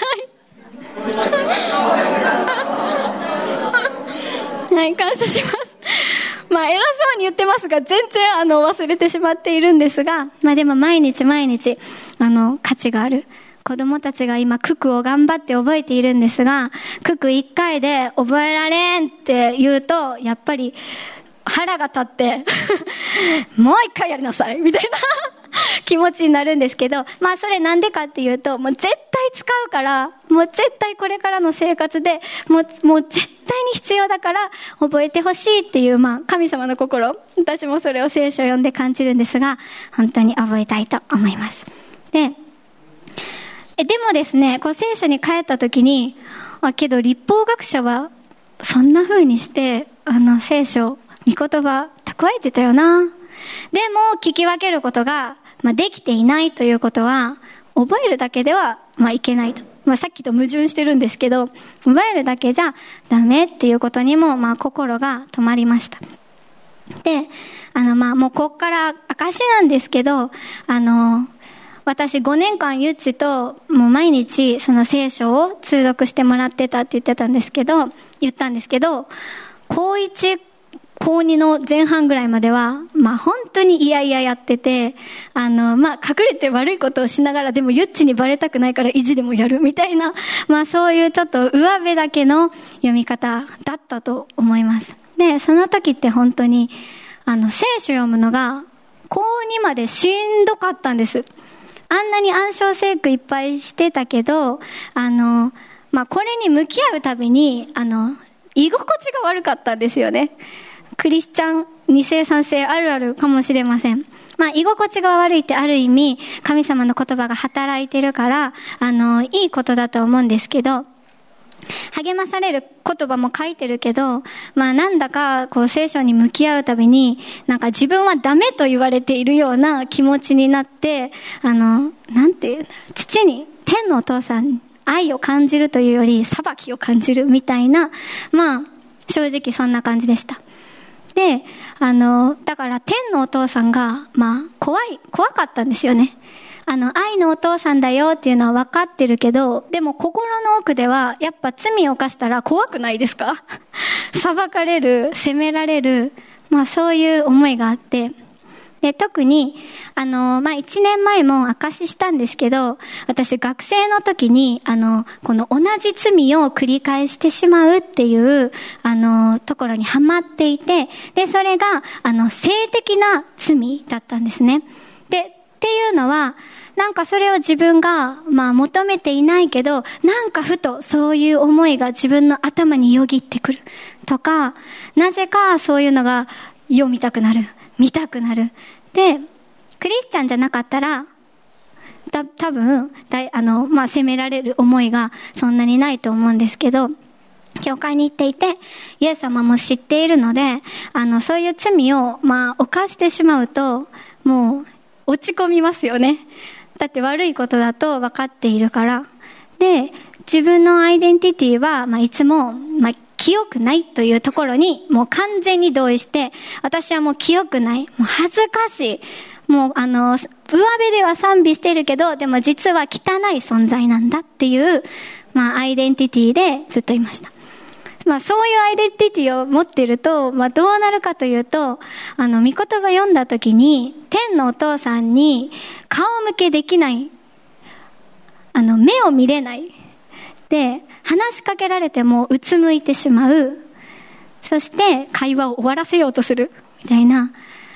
いはい、感謝します。まあ偉そうに言ってますが、全然あの忘れてしまっているんですが、まあでも毎日毎日あの価値がある。子供たちが今九九を頑張って覚えているんですが、九九一回で覚えられんって言うと、やっぱり腹が立ってもう一回やりなさいみたいな気持ちになるんですけど、まあそれなんでかっていうと、もう絶対使うから、もう絶対これからの生活でもう、もう絶対に必要だから覚えてほしいっていう、まあ神様の心、私もそれを聖書を読んで感じるんですが、本当に覚えたいと思います。で、えでもですね、こう聖書に帰った時に、あけど立法学者はそんな風にしてあの聖書、御言葉蓄えてたよな。でも聞き分けることが、まあ、できていないということは、覚えるだけでは、まあ、いけないと。まあ、さっきと矛盾してるんですけど、覚えるだけじゃダメっていうことにも、まあ、心が止まりました。で、あの、まあ、もうこっから証なんですけど、あの、私ごねんかんゆっちともう毎日その聖書を通読してもらってたって言ってたんですけど、言ったんですけど、高いち、高にの前半ぐらいまでは、まあ本当にいやいややってて、あの、まあ隠れて悪いことをしながら、でもゆっちにバレたくないから意地でもやるみたいな、まあそういうちょっと上辺だけの読み方だったと思います。で、その時って本当に、あの、聖書読むのが高にまでしんどかったんです。あんなに暗唱聖句いっぱいしてたけど、あの、まあこれに向き合うたびに、あの、居心地が悪かったんですよね。クリスチャン二世三世あるあるかもしれません。まあ居心地が悪いってある意味神様の言葉が働いてるから、あのいいことだと思うんですけど、励まされる言葉も書いてるけど、まあなんだかこう聖書に向き合うたびに、なんか自分はダメと言われているような気持ちになって、あのなんていう父に、天のお父さんに愛を感じるというより裁きを感じるみたいな、まあ正直そんな感じでした。で、あの、だから天のお父さんが、まあ、怖い、怖かったんですよね。あの、愛のお父さんだよっていうのは分かってるけど、でも心の奥では、やっぱ罪を犯したら怖くないですか？裁かれる、責められる、まあそういう思いがあって、で、特に、あの、まあ、一年前も証ししたんですけど、私学生の時に、あの、この同じ罪を繰り返してしまうっていう、あの、ところにハマっていて、で、それが、あの、性的な罪だったんですね。で、っていうのは、なんかそれを自分が、まあ、求めていないけど、なんかふとそういう思いが自分の頭によぎってくる。とか、なぜかそういうのが読みたくなる。見たくなる。で、クリスチャンじゃなかったら、た、多分、だい、あの、まあ、責められる思いがそんなにないと思うんですけど、教会に行っていて、イエス様も知っているので、あの、そういう罪を、まあ、犯してしまうと、もう、落ち込みますよね。だって悪いことだと分かっているから。で、自分のアイデンティティは、まあ、いつも、まあ、清くないというところにもう完全に同意して、私はもう清くない、もう恥ずかしい、もうあの上辺では賛美しているけど、でも実は汚い存在なんだっていう、まあアイデンティティでずっといました。まあそういうアイデンティティを持っていると、まあどうなるかというと、あの御言葉読んだ時に天のお父さんに顔向けできない、あの目を見れない。で、話しかけられてもうつむいてしまう。そして会話を終わらせようとする。みたいな。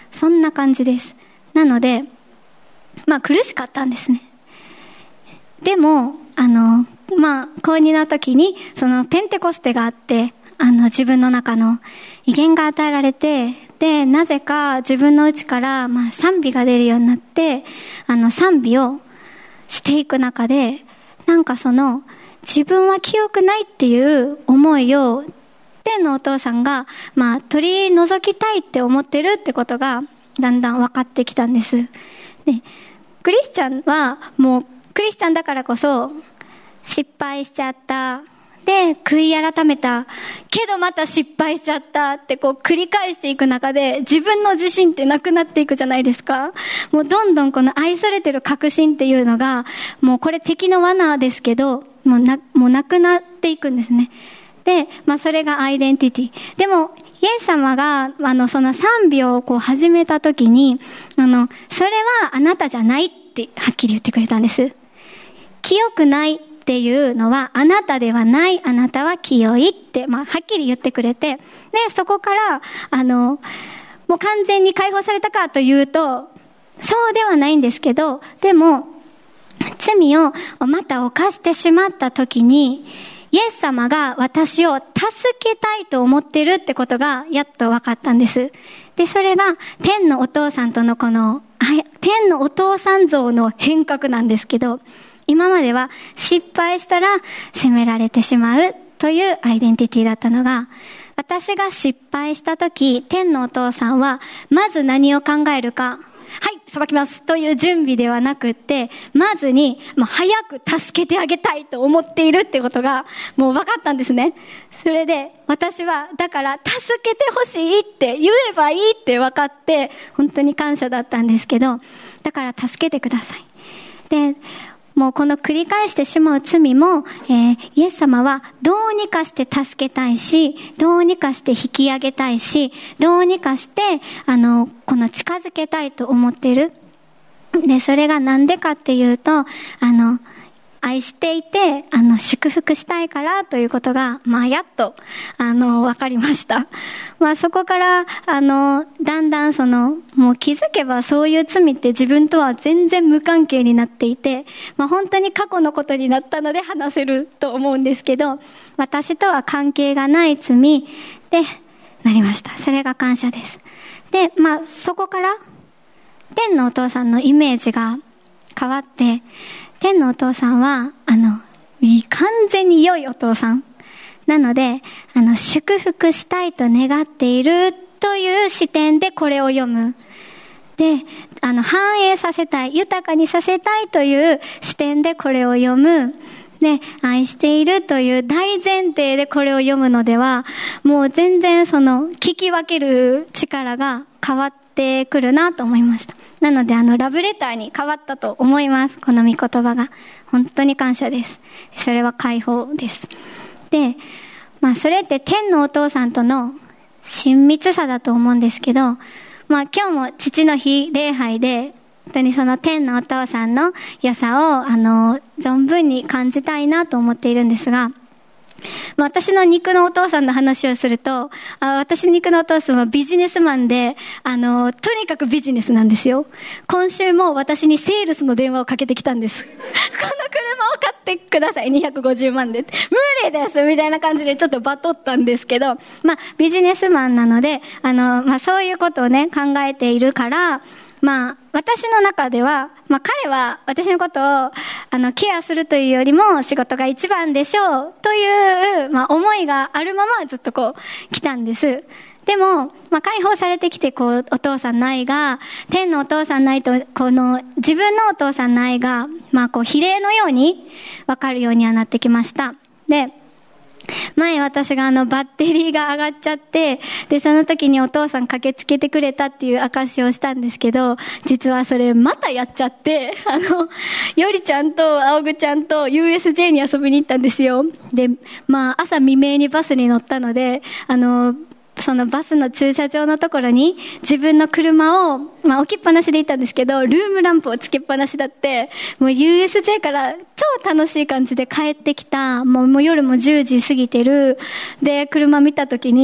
そんな感じです。なので、まあ苦しかったんですね。でも、あの、まあ、高にの時に、そのペンテコステがあって、あの、自分の中の威厳が与えられて、で、なぜか自分の内から、まあ、賛美が出るようになって、あの、賛美をしていく中で、なんかその、自分は清くないっていう思いを、天のお父さんが、まあ、取り除きたいって思ってるってことが、だんだん分かってきたんです。で、クリスチャンは、もう、クリスチャンだからこそ、失敗しちゃった。で、悔い改めた。けどまた失敗しちゃったってこう繰り返していく中で自分の自信ってなくなっていくじゃないですか。もうどんどんこの愛されてる確信っていうのが、もうこれ敵の罠ですけど、もうな、もうなくなっていくんですね。で、まあそれがアイデンティティ。でも、イエス様が、あの、その賛美をこう始めた時に、あの、それはあなたじゃないってはっきり言ってくれたんです。清くないっていうのはあなたではない、あなたは清いって、まあ、はっきり言ってくれて、で、そこから、あの、もう完全に解放されたかというと、そうではないんですけど、でも、罪をまた犯してしまった時に、イエス様が私を助けたいと思ってるってことがやっと分かったんです。で、それが天のお父さんとのこの、天のお父さん像の変革なんですけど、今までは失敗したら責められてしまうというアイデンティティだったのが、私が失敗したとき、天のお父さんはまず何を考えるか、はい、裁きますという準備ではなくって、まずにもう早く助けてあげたいと思っているってことがもう分かったんですね。それで私はだから助けてほしいって言えばいいって分かって本当に感謝だったんですけど、だから助けてください。で、もうこの繰り返してしまう罪も、えー、イエス様はどうにかして助けたいし、どうにかして引き上げたいし、どうにかして、あの、この近づけたいと思っている。で、それがなんでかっていうと、あの、愛していて、あの、祝福したいからということが、まあ、やっと、あの、わかりました。まあ、そこから、あの、だんだんその、もう気づけばそういう罪って自分とは全然無関係になっていて、まあ、本当に過去のことになったので話せると思うんですけど、私とは関係がない罪でなりました。それが感謝です。で、まあ、そこから、天のお父さんのイメージが変わって、天のお父さんは、あの、完全に良いお父さん。なので、あの、祝福したいと願っているという視点でこれを読む。で、あの、繁栄させたい、豊かにさせたいという視点でこれを読む。で、愛しているという大前提でこれを読むのでは、もう全然その、聞き分ける力が変わってくるなと思いました。なので、あの、ラブレターに変わったと思います。この御言葉が。本当に感謝です。それは解放です。で、まあ、それって天のお父さんとの親密さだと思うんですけど、まあ、今日も父の日礼拝で、本当にその天のお父さんの良さを、あの、存分に感じたいなと思っているんですが、まあ、私の肉のお父さんの話をすると、あ、私の肉のお父さんはビジネスマンで、あの、とにかくビジネスなんですよ。今週も私にセールスの電話をかけてきたんです。この車を買ってください。にひゃくごじゅうまんで。無理ですみたいな感じでちょっとバトったんですけど、まあ、ビジネスマンなので、あの、まあ、そういうことをね、考えているから、まあ、私の中では、まあ彼は私のことを、あの、ケアするというよりも仕事が一番でしょうという、まあ思いがあるままずっとこう来たんです。でも、まあ解放されてきてこう、お父さんの愛が、天のお父さんの愛と、この自分のお父さんの愛が、まあこう比例のように分かるようにはなってきました。で、前私があのバッテリーが上がっちゃって、で、その時にお父さん駆けつけてくれたっていう証しをしたんですけど、実はそれまたやっちゃって、あの、よりちゃんと青ぐちゃんと ユーエスジェー に遊びに行ったんですよ。で、まあ朝未明にバスに乗ったので、あの、そのバスの駐車場のところに自分の車を、まあ置きっぱなしで行ったんですけど、ルームランプをつけっぱなしだって、もう ユーエスジェー から超楽しい感じで帰ってきた、もう、もう夜もじゅうじ過ぎてる。で、車見た時に、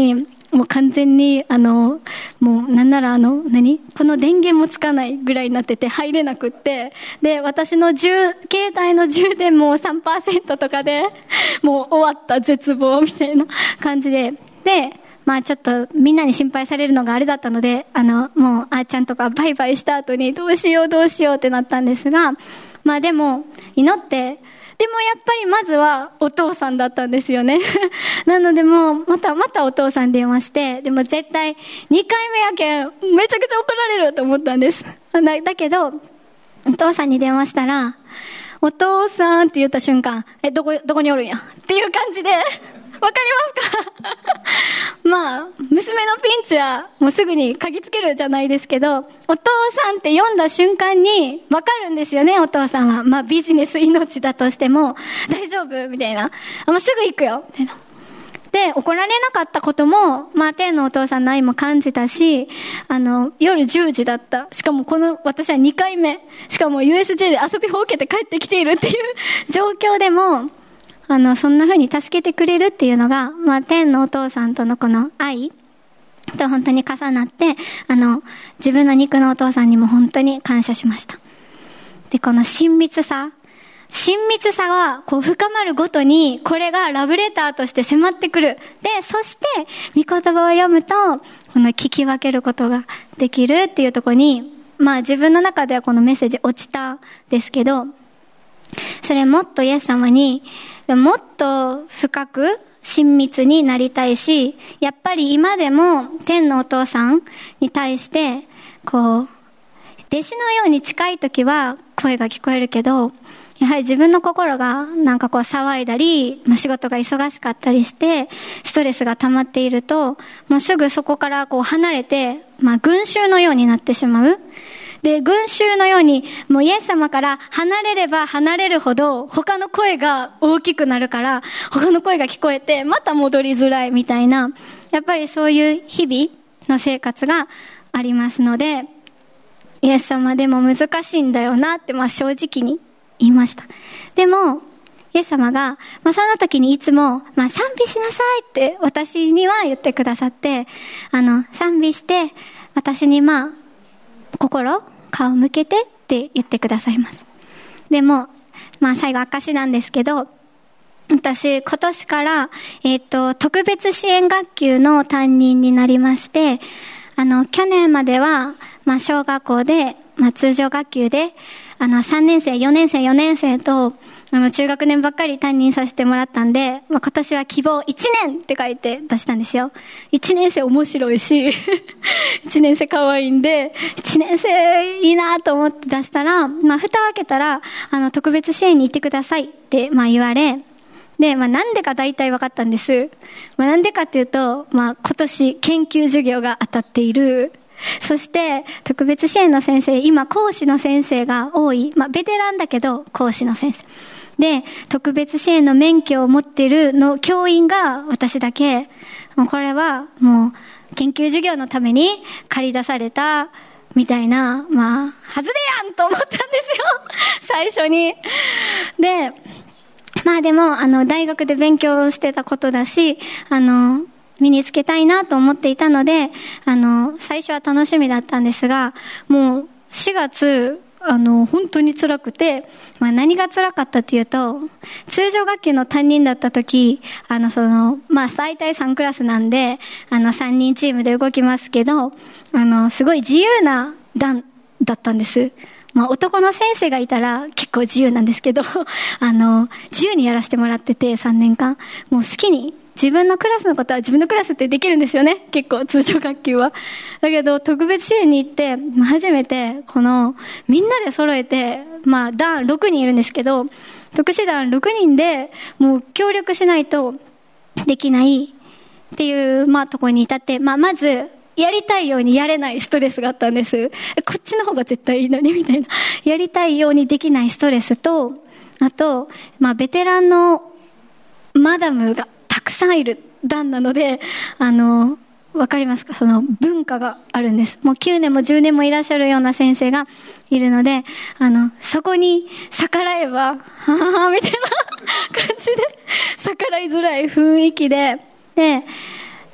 もう完全に、あの、もうなんならあの、何この電源もつかないぐらいになってて入れなくって、で、私の充、携帯の充電も さんパーセント とかで、もう終わった絶望みたいな感じで、で、まあちょっとみんなに心配されるのがあれだったので、あの、もうあーちゃんとかバイバイした後にどうしようどうしようってなったんですが、まあでも、祈って、でもやっぱりまずはお父さんだったんですよね。なのでもう、またまたお父さん電話して、でも絶対にかいめやけん、めちゃくちゃ怒られると思ったんです。だ、だけど、お父さんに電話したら、お父さんって言った瞬間、え、どこ、どこにおるんやっていう感じで、わかりますか？まあ、娘のピンチはもうすぐに嗅ぎつけるじゃないですけど、お父さんって読んだ瞬間にわかるんですよね、お父さんは。まあビジネス命だとしても、大丈夫みたいな。もうすぐ行くよみたいな。で、怒られなかったことも、まあ天のお父さんの愛も感じたし、あの、夜じゅうじだった。しかもこの、私はにかいめ。しかも ユーエスジェー で遊びほうけて帰ってきているっていう状況でも、あの、そんな風に助けてくれるっていうのが、まあ、天のお父さんとのこの愛と本当に重なって、あの、自分の肉のお父さんにも本当に感謝しました。で、この親密さ、親密さがこう深まるごとに、これがラブレターとして迫ってくる。で、そして、御言葉を読むと、この聞き分けることができるっていうところに、まあ自分の中ではこのメッセージ落ちたんですけど、それもっとイエス様に、もっと深く親密になりたいし、やっぱり今でも天のお父さんに対して、こう、弟子のように近い時は声が聞こえるけど、やはり自分の心がなんかこう騒いだり、まあ、仕事が忙しかったりして、ストレスが溜まっていると、もうすぐそこからこう離れて、まあ群衆のようになってしまう。で、群衆のように、もうイエス様から離れれば離れるほど、他の声が大きくなるから、他の声が聞こえて、また戻りづらいみたいな、やっぱりそういう日々の生活がありますので、イエス様でも難しいんだよなって、まあ正直に言いました。でも、イエス様が、まあその時にいつも、まあ賛美しなさいって私には言ってくださって、あの、賛美して、私にまあ、心、顔向けてって言ってくださいます。でも、まあ最後証なんですけど、私今年から、えっと、特別支援学級の担任になりまして、あの、去年までは、まあ小学校で、まあ通常学級で、あの、さんねん生、よねん生、よねん生と、あの、中学年ばっかり担任させてもらったんで、まあ、今年は希望いちねんって書いて出したんですよ。いちねん生面白いし、いちねん生可愛いんで、いちねん生いいなと思って出したら、まあ、蓋を開けたら、あの、特別支援に行ってくださいって、まあ、言われ、で、まあ、なんでか大体分かったんです。まあ、なんでかっていうと、まあ、今年研究授業が当たっている。そして、特別支援の先生、今、講師の先生が多い。まあ、ベテランだけど、講師の先生。で、特別支援の免許を持っているの、教員が私だけ、もうこれは、もう、研究授業のために借り出された、みたいな、まあ、はずれやんと思ったんですよ。最初に。で、まあでも、あの、大学で勉強してたことだし、あの、身につけたいなと思っていたので、あの、最初は楽しみだったんですが、もうしがつ、あの、本当に辛くて、まあ何が辛かったっていうと、通常学級の担任だった時、あの、その、まあ最大さんクラスなんで、あの、さんにんチームで動きますけど、あの、すごい自由な団だったんです。まあ男の先生がいたら結構自由なんですけど、あの、自由にやらせてもらっててさんねんかん、もう好きに、自分のクラスのことは自分のクラスってできるんですよね。結構通常学級は。だけど特別支援に行って、まあ、初めてこのみんなで揃えて、まあ団ろくにんいるんですけど、特殊団ろくにんでもう協力しないとできないっていうまあところに至って、まあまずやりたいようにやれないストレスがあったんです。こっちの方が絶対いいのにみたいな。やりたいようにできないストレスと、あとまあベテランのマダムがたくさんいる団なので、あの、わかりますか？その文化があるんです。もうきゅうねんもじゅうねんもいらっしゃるような先生がいるので、あの、そこに逆らえば、はははみたいな感じで、逆らいづらい雰囲気で、で、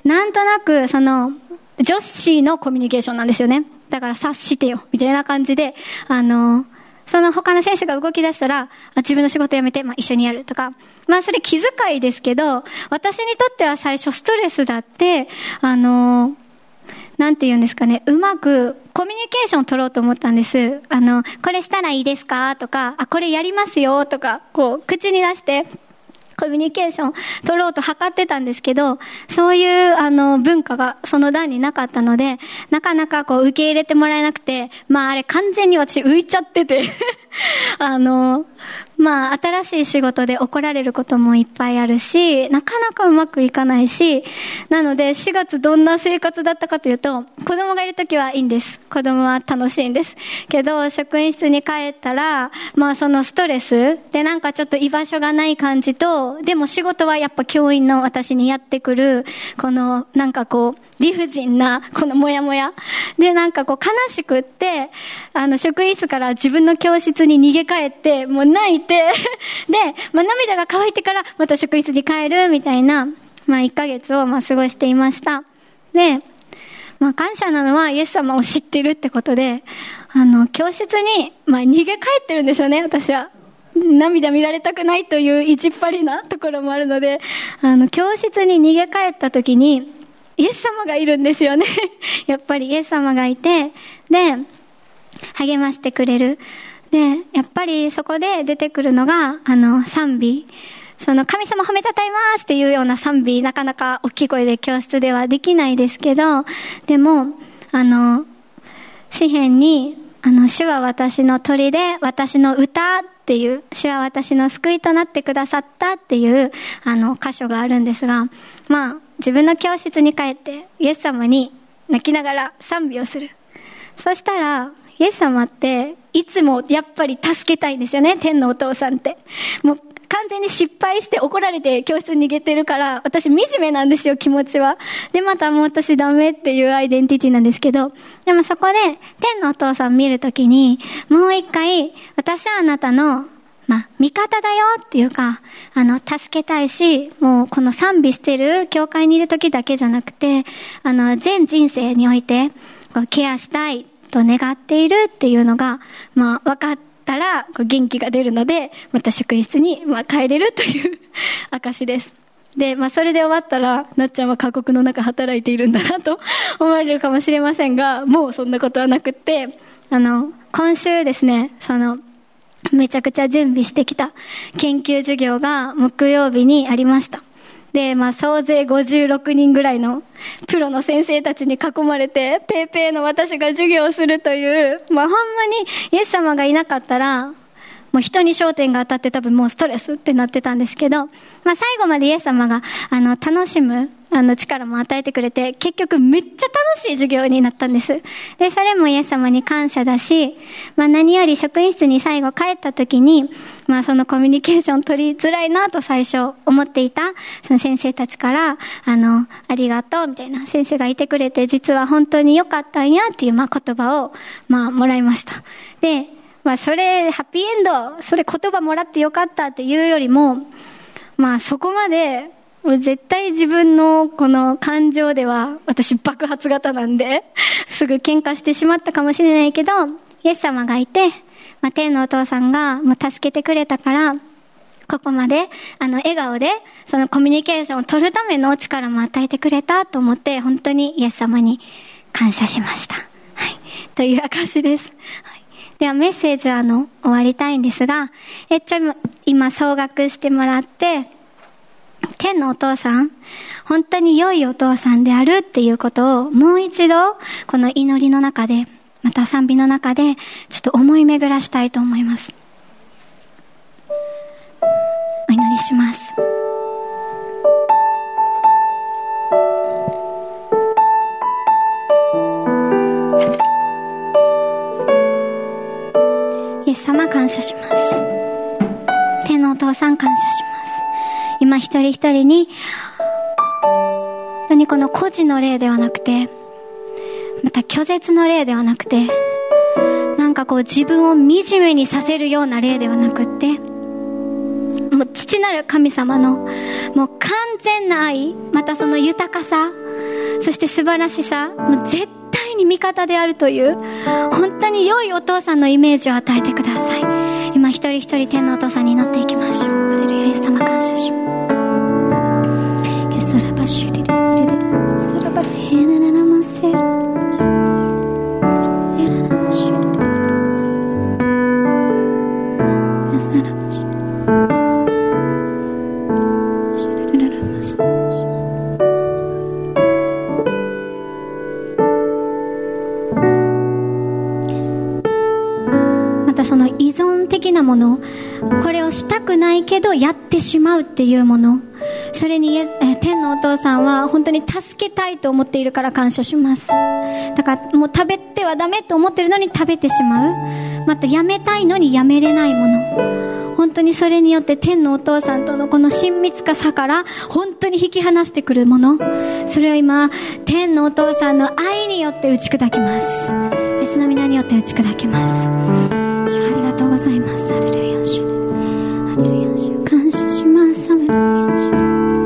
なんとなくその女子のコミュニケーションなんですよね。だから察してよみたいな感じで、あのその他の選手が動き出したら、自分の仕事やめて、まあ、一緒にやるとか、まあそれ気遣いですけど、私にとっては最初ストレスだって、あのなんて言うんですかね、うまくコミュニケーションを取ろうと思ったんです。あのこれしたらいいですかとか、あこれやりますよとか、こう口に出してコミュニケーション取ろうと図ってたんですけど、そういうあの文化がその段になかったので、なかなかこう受け入れてもらえなくて、まああれ完全に私浮いちゃっててあのまあ新しい仕事で怒られることもいっぱいあるし、なかなかうまくいかないし、なのでしがつどんな生活だったかというと、子供がいるときはいいんです。子供は楽しいんですけど、職員室に帰ったら、まあそのストレスでなんかちょっと居場所がない感じと、でも仕事はやっぱ教員の私にやってくるこのなんかこう理不尽なこのモヤモヤで、なんかこう悲しくって、あの職員室から自分の教室に逃げ帰ってもう泣いてで、まあ、涙が乾いてからまた職員室に帰るみたいな、まあいっかげつをまあ過ごしていました。で、まあ感謝なのはイエス様を知ってるってことで、あの教室にまあ逃げ帰ってるんですよね。私は涙見られたくないという意地っ張りなところもあるので、あの教室に逃げ帰った時にイエス様がいるんですよねやっぱりイエス様がいて、で励ましてくれる。でやっぱりそこで出てくるのがあの賛美、その神様褒めたたえますっていうような賛美、なかなか大きい声で教室ではできないですけど、でもあの詩篇にあの主は私の砦、私の歌っていう、主は私の救いとなってくださったっていうあの箇所があるんですが、まあ自分の教室に帰ってイエス様に泣きながら賛美をする。そしたらイエス様っていつもやっぱり助けたいんですよね。天のお父さんってもう完全に失敗して怒られて教室に逃げてるから、私惨めなんですよ、気持ちは。でまたもう私ダメっていうアイデンティティなんですけど、でもそこで天のお父さん見るときにもう一回、私はあなたのまあ味方だよっていうか、あの助けたいし、もうこの賛美してる教会にいる時だけじゃなくて、あの全人生においてこうケアしたいと願っているっていうのがまあ分かったらこう元気が出るので、また職員室にまあ帰れるという証です。で、まあそれで終わったら、なっちゃんは過酷の中働いているんだなと思われるかもしれませんが、もうそんなことはなくって、あの今週ですね、そのめちゃくちゃ準備してきた研究授業が木曜日にありました。で、まあ総勢ごじゅうろくにんぐらいのプロの先生たちに囲まれて、ペーペーの私が授業をするという、まあほんまにイエス様がいなかったら、もう人に焦点が当たって多分もうストレスってなってたんですけど、まあ最後までイエス様があの楽しむあの力も与えてくれて、結局めっちゃ楽しい授業になったんです。で、それもイエス様に感謝だし、まあ何より職員室に最後帰った時に、まあそのコミュニケーション取りづらいなと最初思っていたその先生たちから、あの、ありがとうみたいな、先生がいてくれて実は本当に良かったんやっていうまあ言葉をまあもらいました。で、まあそれハッピーエンド、それ言葉もらってよかったっていうよりも、まあそこまで絶対自分のこの感情では私爆発型なんですぐ喧嘩してしまったかもしれないけど、イエス様がいて、まあ、天のお父さんがもう助けてくれたから、ここまであの笑顔でそのコミュニケーションを取るための力も与えてくれたと思って、本当にイエス様に感謝しました、はい、という証です、はい。ではメッセージはあの終わりたいんですが、えちょ今総額してもらって、天のお父さん、本当に良いお父さんであるっていうことをもう一度この祈りの中で、また賛美の中でちょっと思い巡らしたいと思います。お祈りします。イエス様感謝します。天のお父さん感謝します。今一人一人に何この孤児の霊ではなくて、また拒絶の霊ではなくて、なんかこう自分を惨めにさせるような霊ではなくって、もう父なる神様のもう完全な愛、またその豊かさ、 そして素晴らしさ、もう絶対に味方であるという本当に良いお父さんのイメージを与えてください。今一人一人天のお父さんに祈っていきましょう。ハレルヤ、イエス様感謝します。またその依存的なもの、これをしたくないけどやってしまうっていうもの、それにえ天のお父さんは本当に助けたいと思っているから感謝します。だからもう食べてはダメと思ってるのに食べてしまう、またやめたいのにやめれないもの、本当にそれによって天のお父さんとのこの親密かさから本当に引き離してくるもの、それを今天のお父さんの愛によって打ち砕きます。イエスの皆によって打ち砕きます。主、ありがとうございます。ハレルヤ、主、ハレルヤ、主、感謝します。ハレルヤ、主。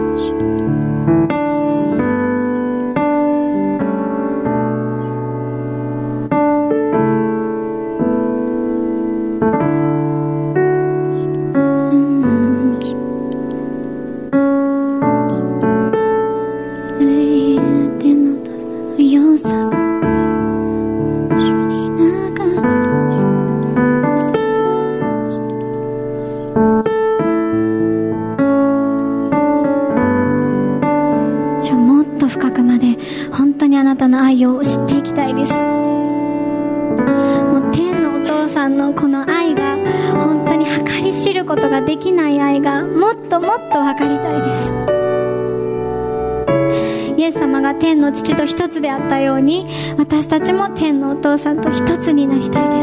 を知っていきたいです。もう天のお父さんのこの愛が本当に計り知ることができない愛がもっともっと分かりたいです。イエス様が天の父と一つであったように、私たちも天のお父さんと一つになりたいです。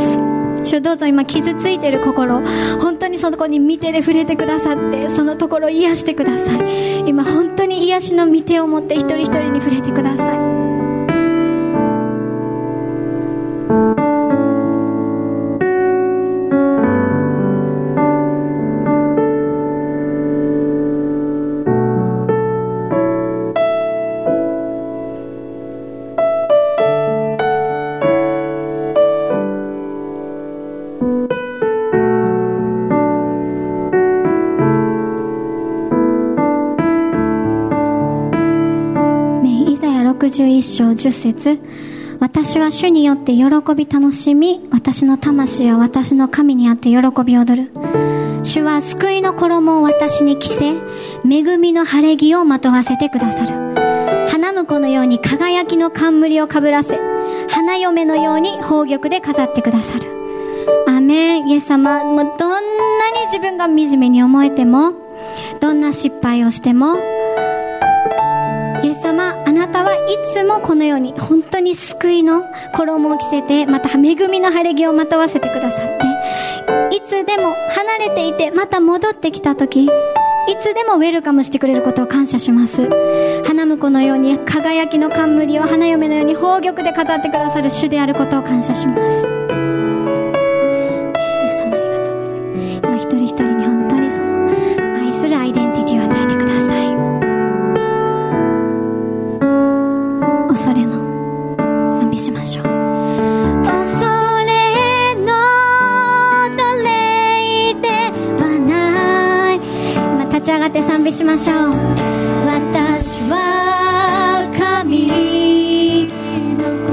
主、どうぞ今傷ついている心、本当にそこに御手で触れてくださって、そのところを癒してください。今本当に癒しの御手を持って一人一人に触れてください。ろくじゅういっ章じゅっ節、私は主によって喜び楽しみ、私の魂は私の神にあって喜び踊る。主は救いの衣を私に着せ、恵みの晴れ着をまとわせてくださる。花婿のように輝きの冠をかぶらせ、花嫁のように宝玉で飾ってくださる。アーメン。イエス様、もうどんなに自分が惨めに思えても、どんな失敗をしても、イエス様、あなたはいつもこのように本当に救いの衣を着せて、また恵みの晴れ着をまとわせてくださって、いつでも離れていてまた戻ってきた時、いつでもウェルカムしてくれることを感謝します。花婿のように輝きの冠を花嫁のように宝玉で飾ってくださる主であることを感謝します。イエス様、ありがとうございます。今一人一人に本当にその愛するアイデンティティを与えてください。恐れの賛美しましょう。恐れの霊ではない。今立ち上がって賛美しましょう。私は神の子、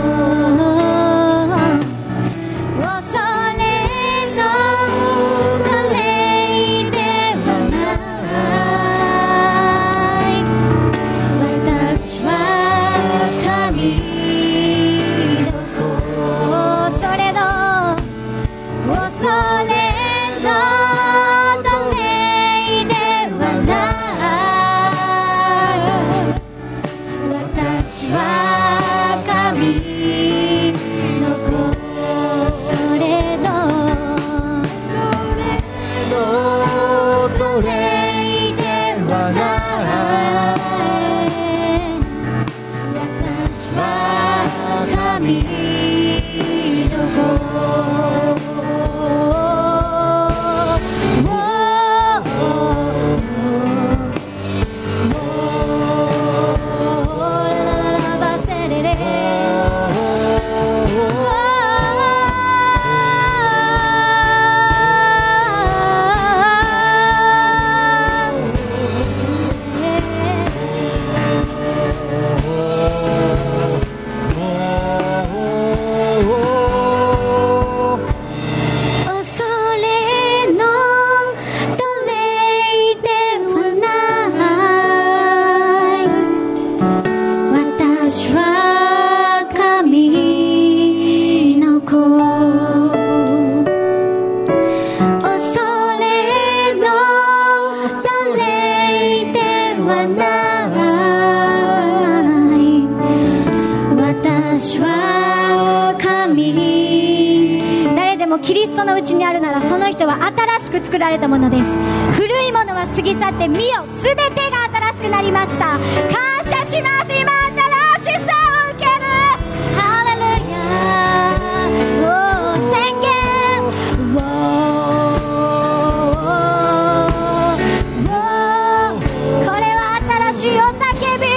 恐れの霊ではない。私は神の子、恐れの恐れの霊ではない。 キリストのうちにあるなら、その人は新しく作られたものです。古いものは過ぎ去って、見よ、すべてが新しくなりました。感謝します。今新しさを受ける。ハレルヤ、宣言、これは新しいおたけび。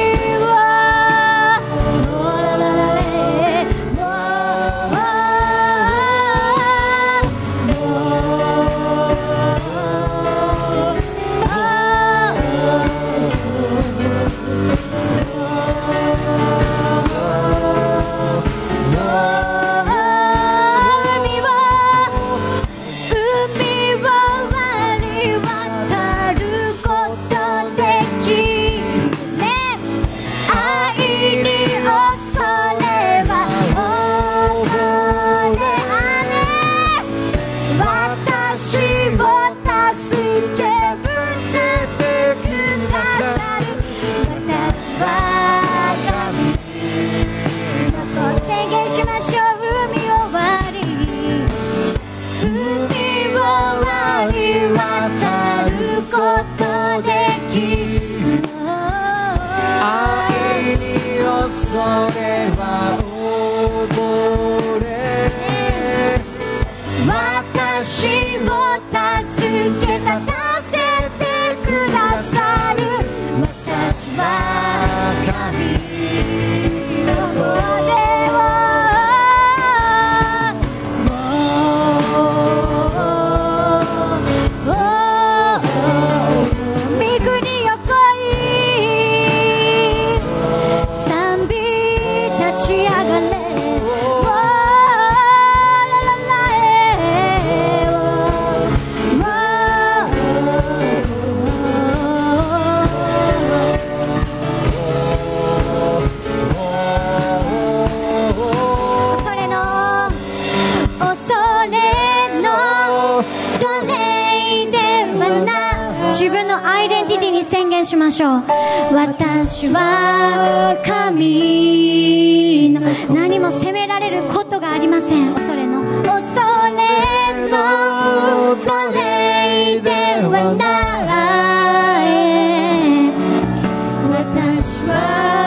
しましょう。私は神の、何も責められることがありません。恐れの恐れの奴隷ではない。私は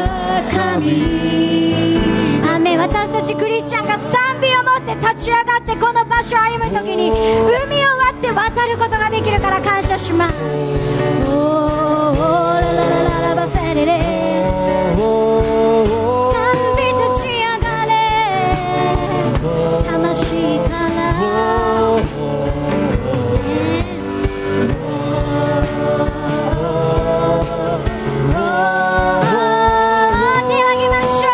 神。アーメン。私たちクリスチャンが賛美を持って立ち上がってこの場所を歩むときに、海を割って渡ることができるから感謝します。賛美立ち上がれ、魂から手を挙げましょ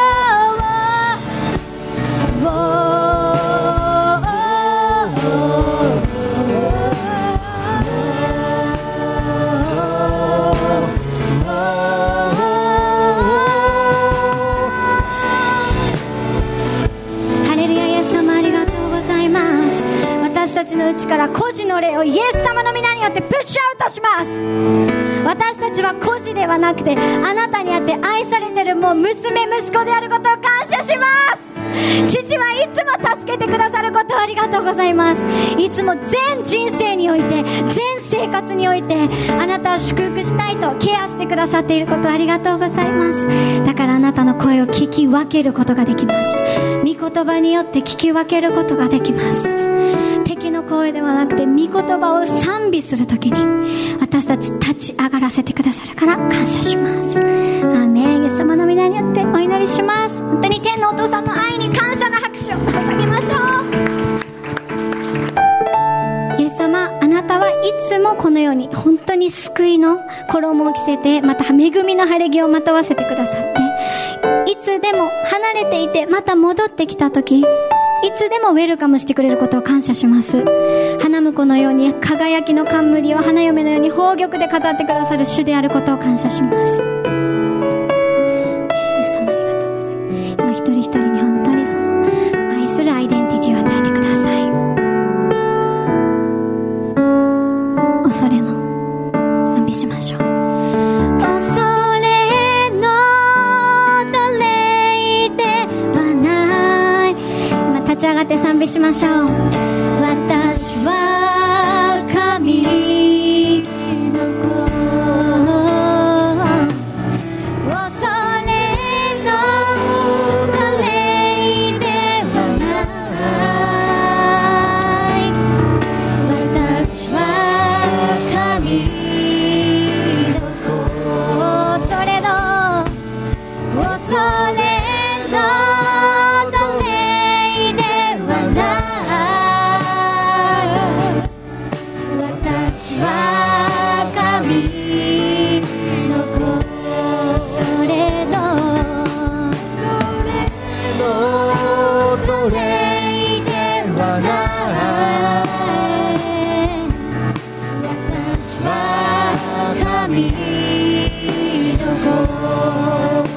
私たちのうちから孤児の霊をイエス様の皆によってプッシュアウトします。私たちは孤児ではなくて、あなたにあって愛されてるもう娘息子であることを感謝します。父はいつも助けてくださることをありがとうございます。いつも全人生において、全生活においてあなたを祝福したいとケアしてくださっていることをありがとうございます。だからあなたの声を聞き分けることができます。御言葉によって聞き分けることができます。敵の声ではなくて御言葉を賛美するときに私たち立ち上がらせてくださるから感謝します。アーメン。イエス様の皆によってお祈りします。本当に天のお父さんの愛に感謝の拍手を捧げましょう。イエス様、あなたはいつもこのように本当に救いの衣を着せて、また恵みの晴れ着をまとわせてくださって、いつでも離れていてまた戻ってきたとき、いつでもウェルカムしてくれることを感謝します。花婿のように輝きの冠を花嫁のように宝玉で飾ってくださる主であることを感謝します。イエス様ありがとうございます。今一人一人に本当にその愛するアイデンティティを与えてください。恐れの賛美しましょう。立ち上がって賛美しましょう。 神の子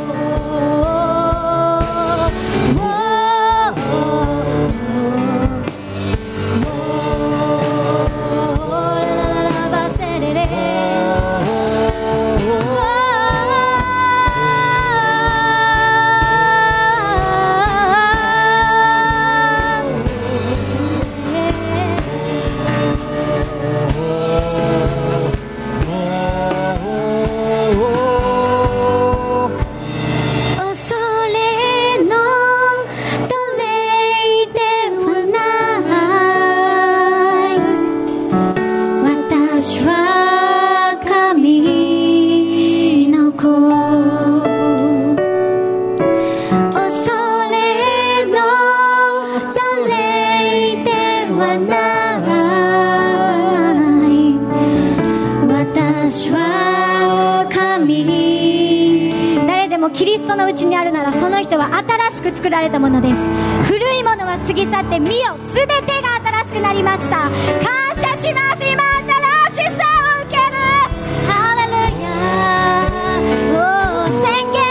キリストのうちにあるならその人は新しく作られたものです。古いものは過ぎ去って見よ、すべてが新しくなりました。感謝します。今新しさを受ける。ハレルヤ。宣言。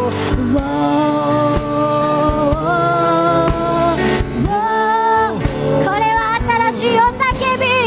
これは新しいおたけび。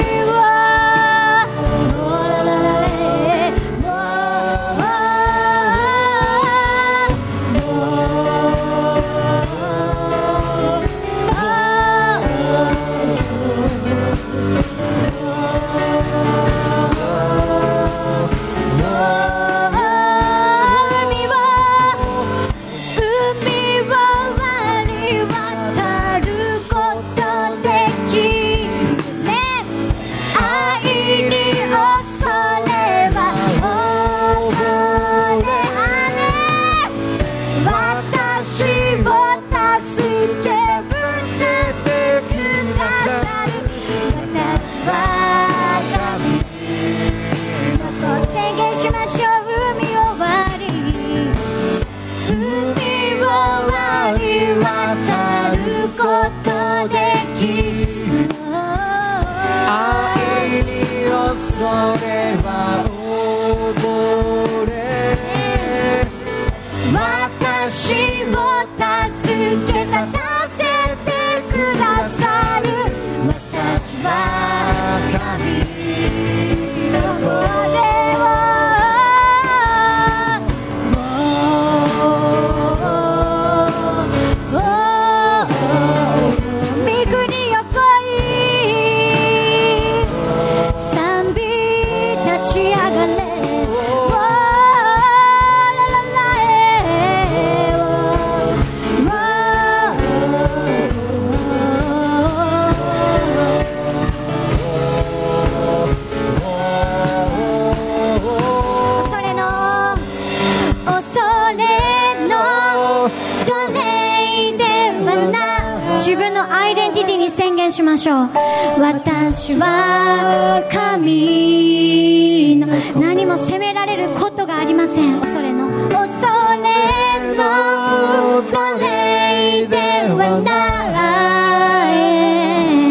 しましょう。私は神の、何も責められることがありません。恐れの恐れの奴隷ではない。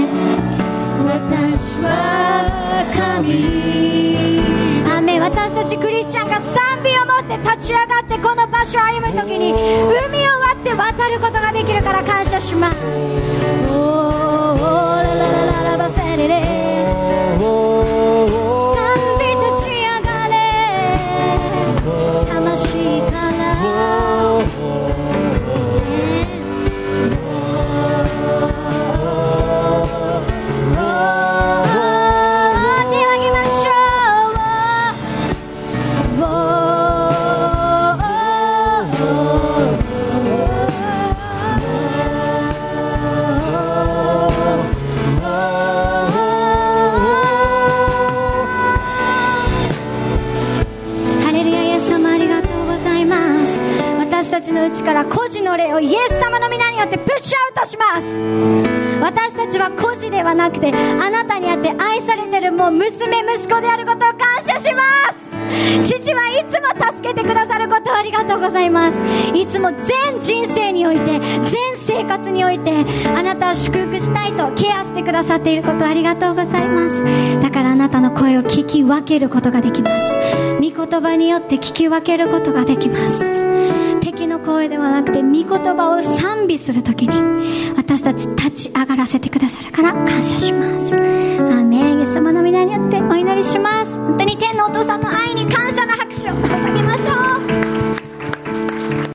私は神。アメン。私たちクリスチャンが賛美を持って立ち上がってこの場所を歩むときに海を割って渡ることができるから感謝します。賛美立ち上がれ魂から手を挙げましょ私たちのうちから孤児の霊をイエス様の皆にによってプッシュアウトします。私たちは孤児ではなくて、あなたにあって愛されてるもう娘息子であることを感謝します。父はいつも助けてくださることをありがとうございます。いつも全人生において、全生活においてあなたを祝福したいとケアしてくださっていることをありがとうございます。だからあなたの声を聞き分けることができます。御言葉によって聞き分けることができます。敵の声ではなくて御言葉を賛美するときに私たち立ち上がらせてくださるから感謝します。アーメン。イエス様の皆によってお祈りします。本当に天のお父さんの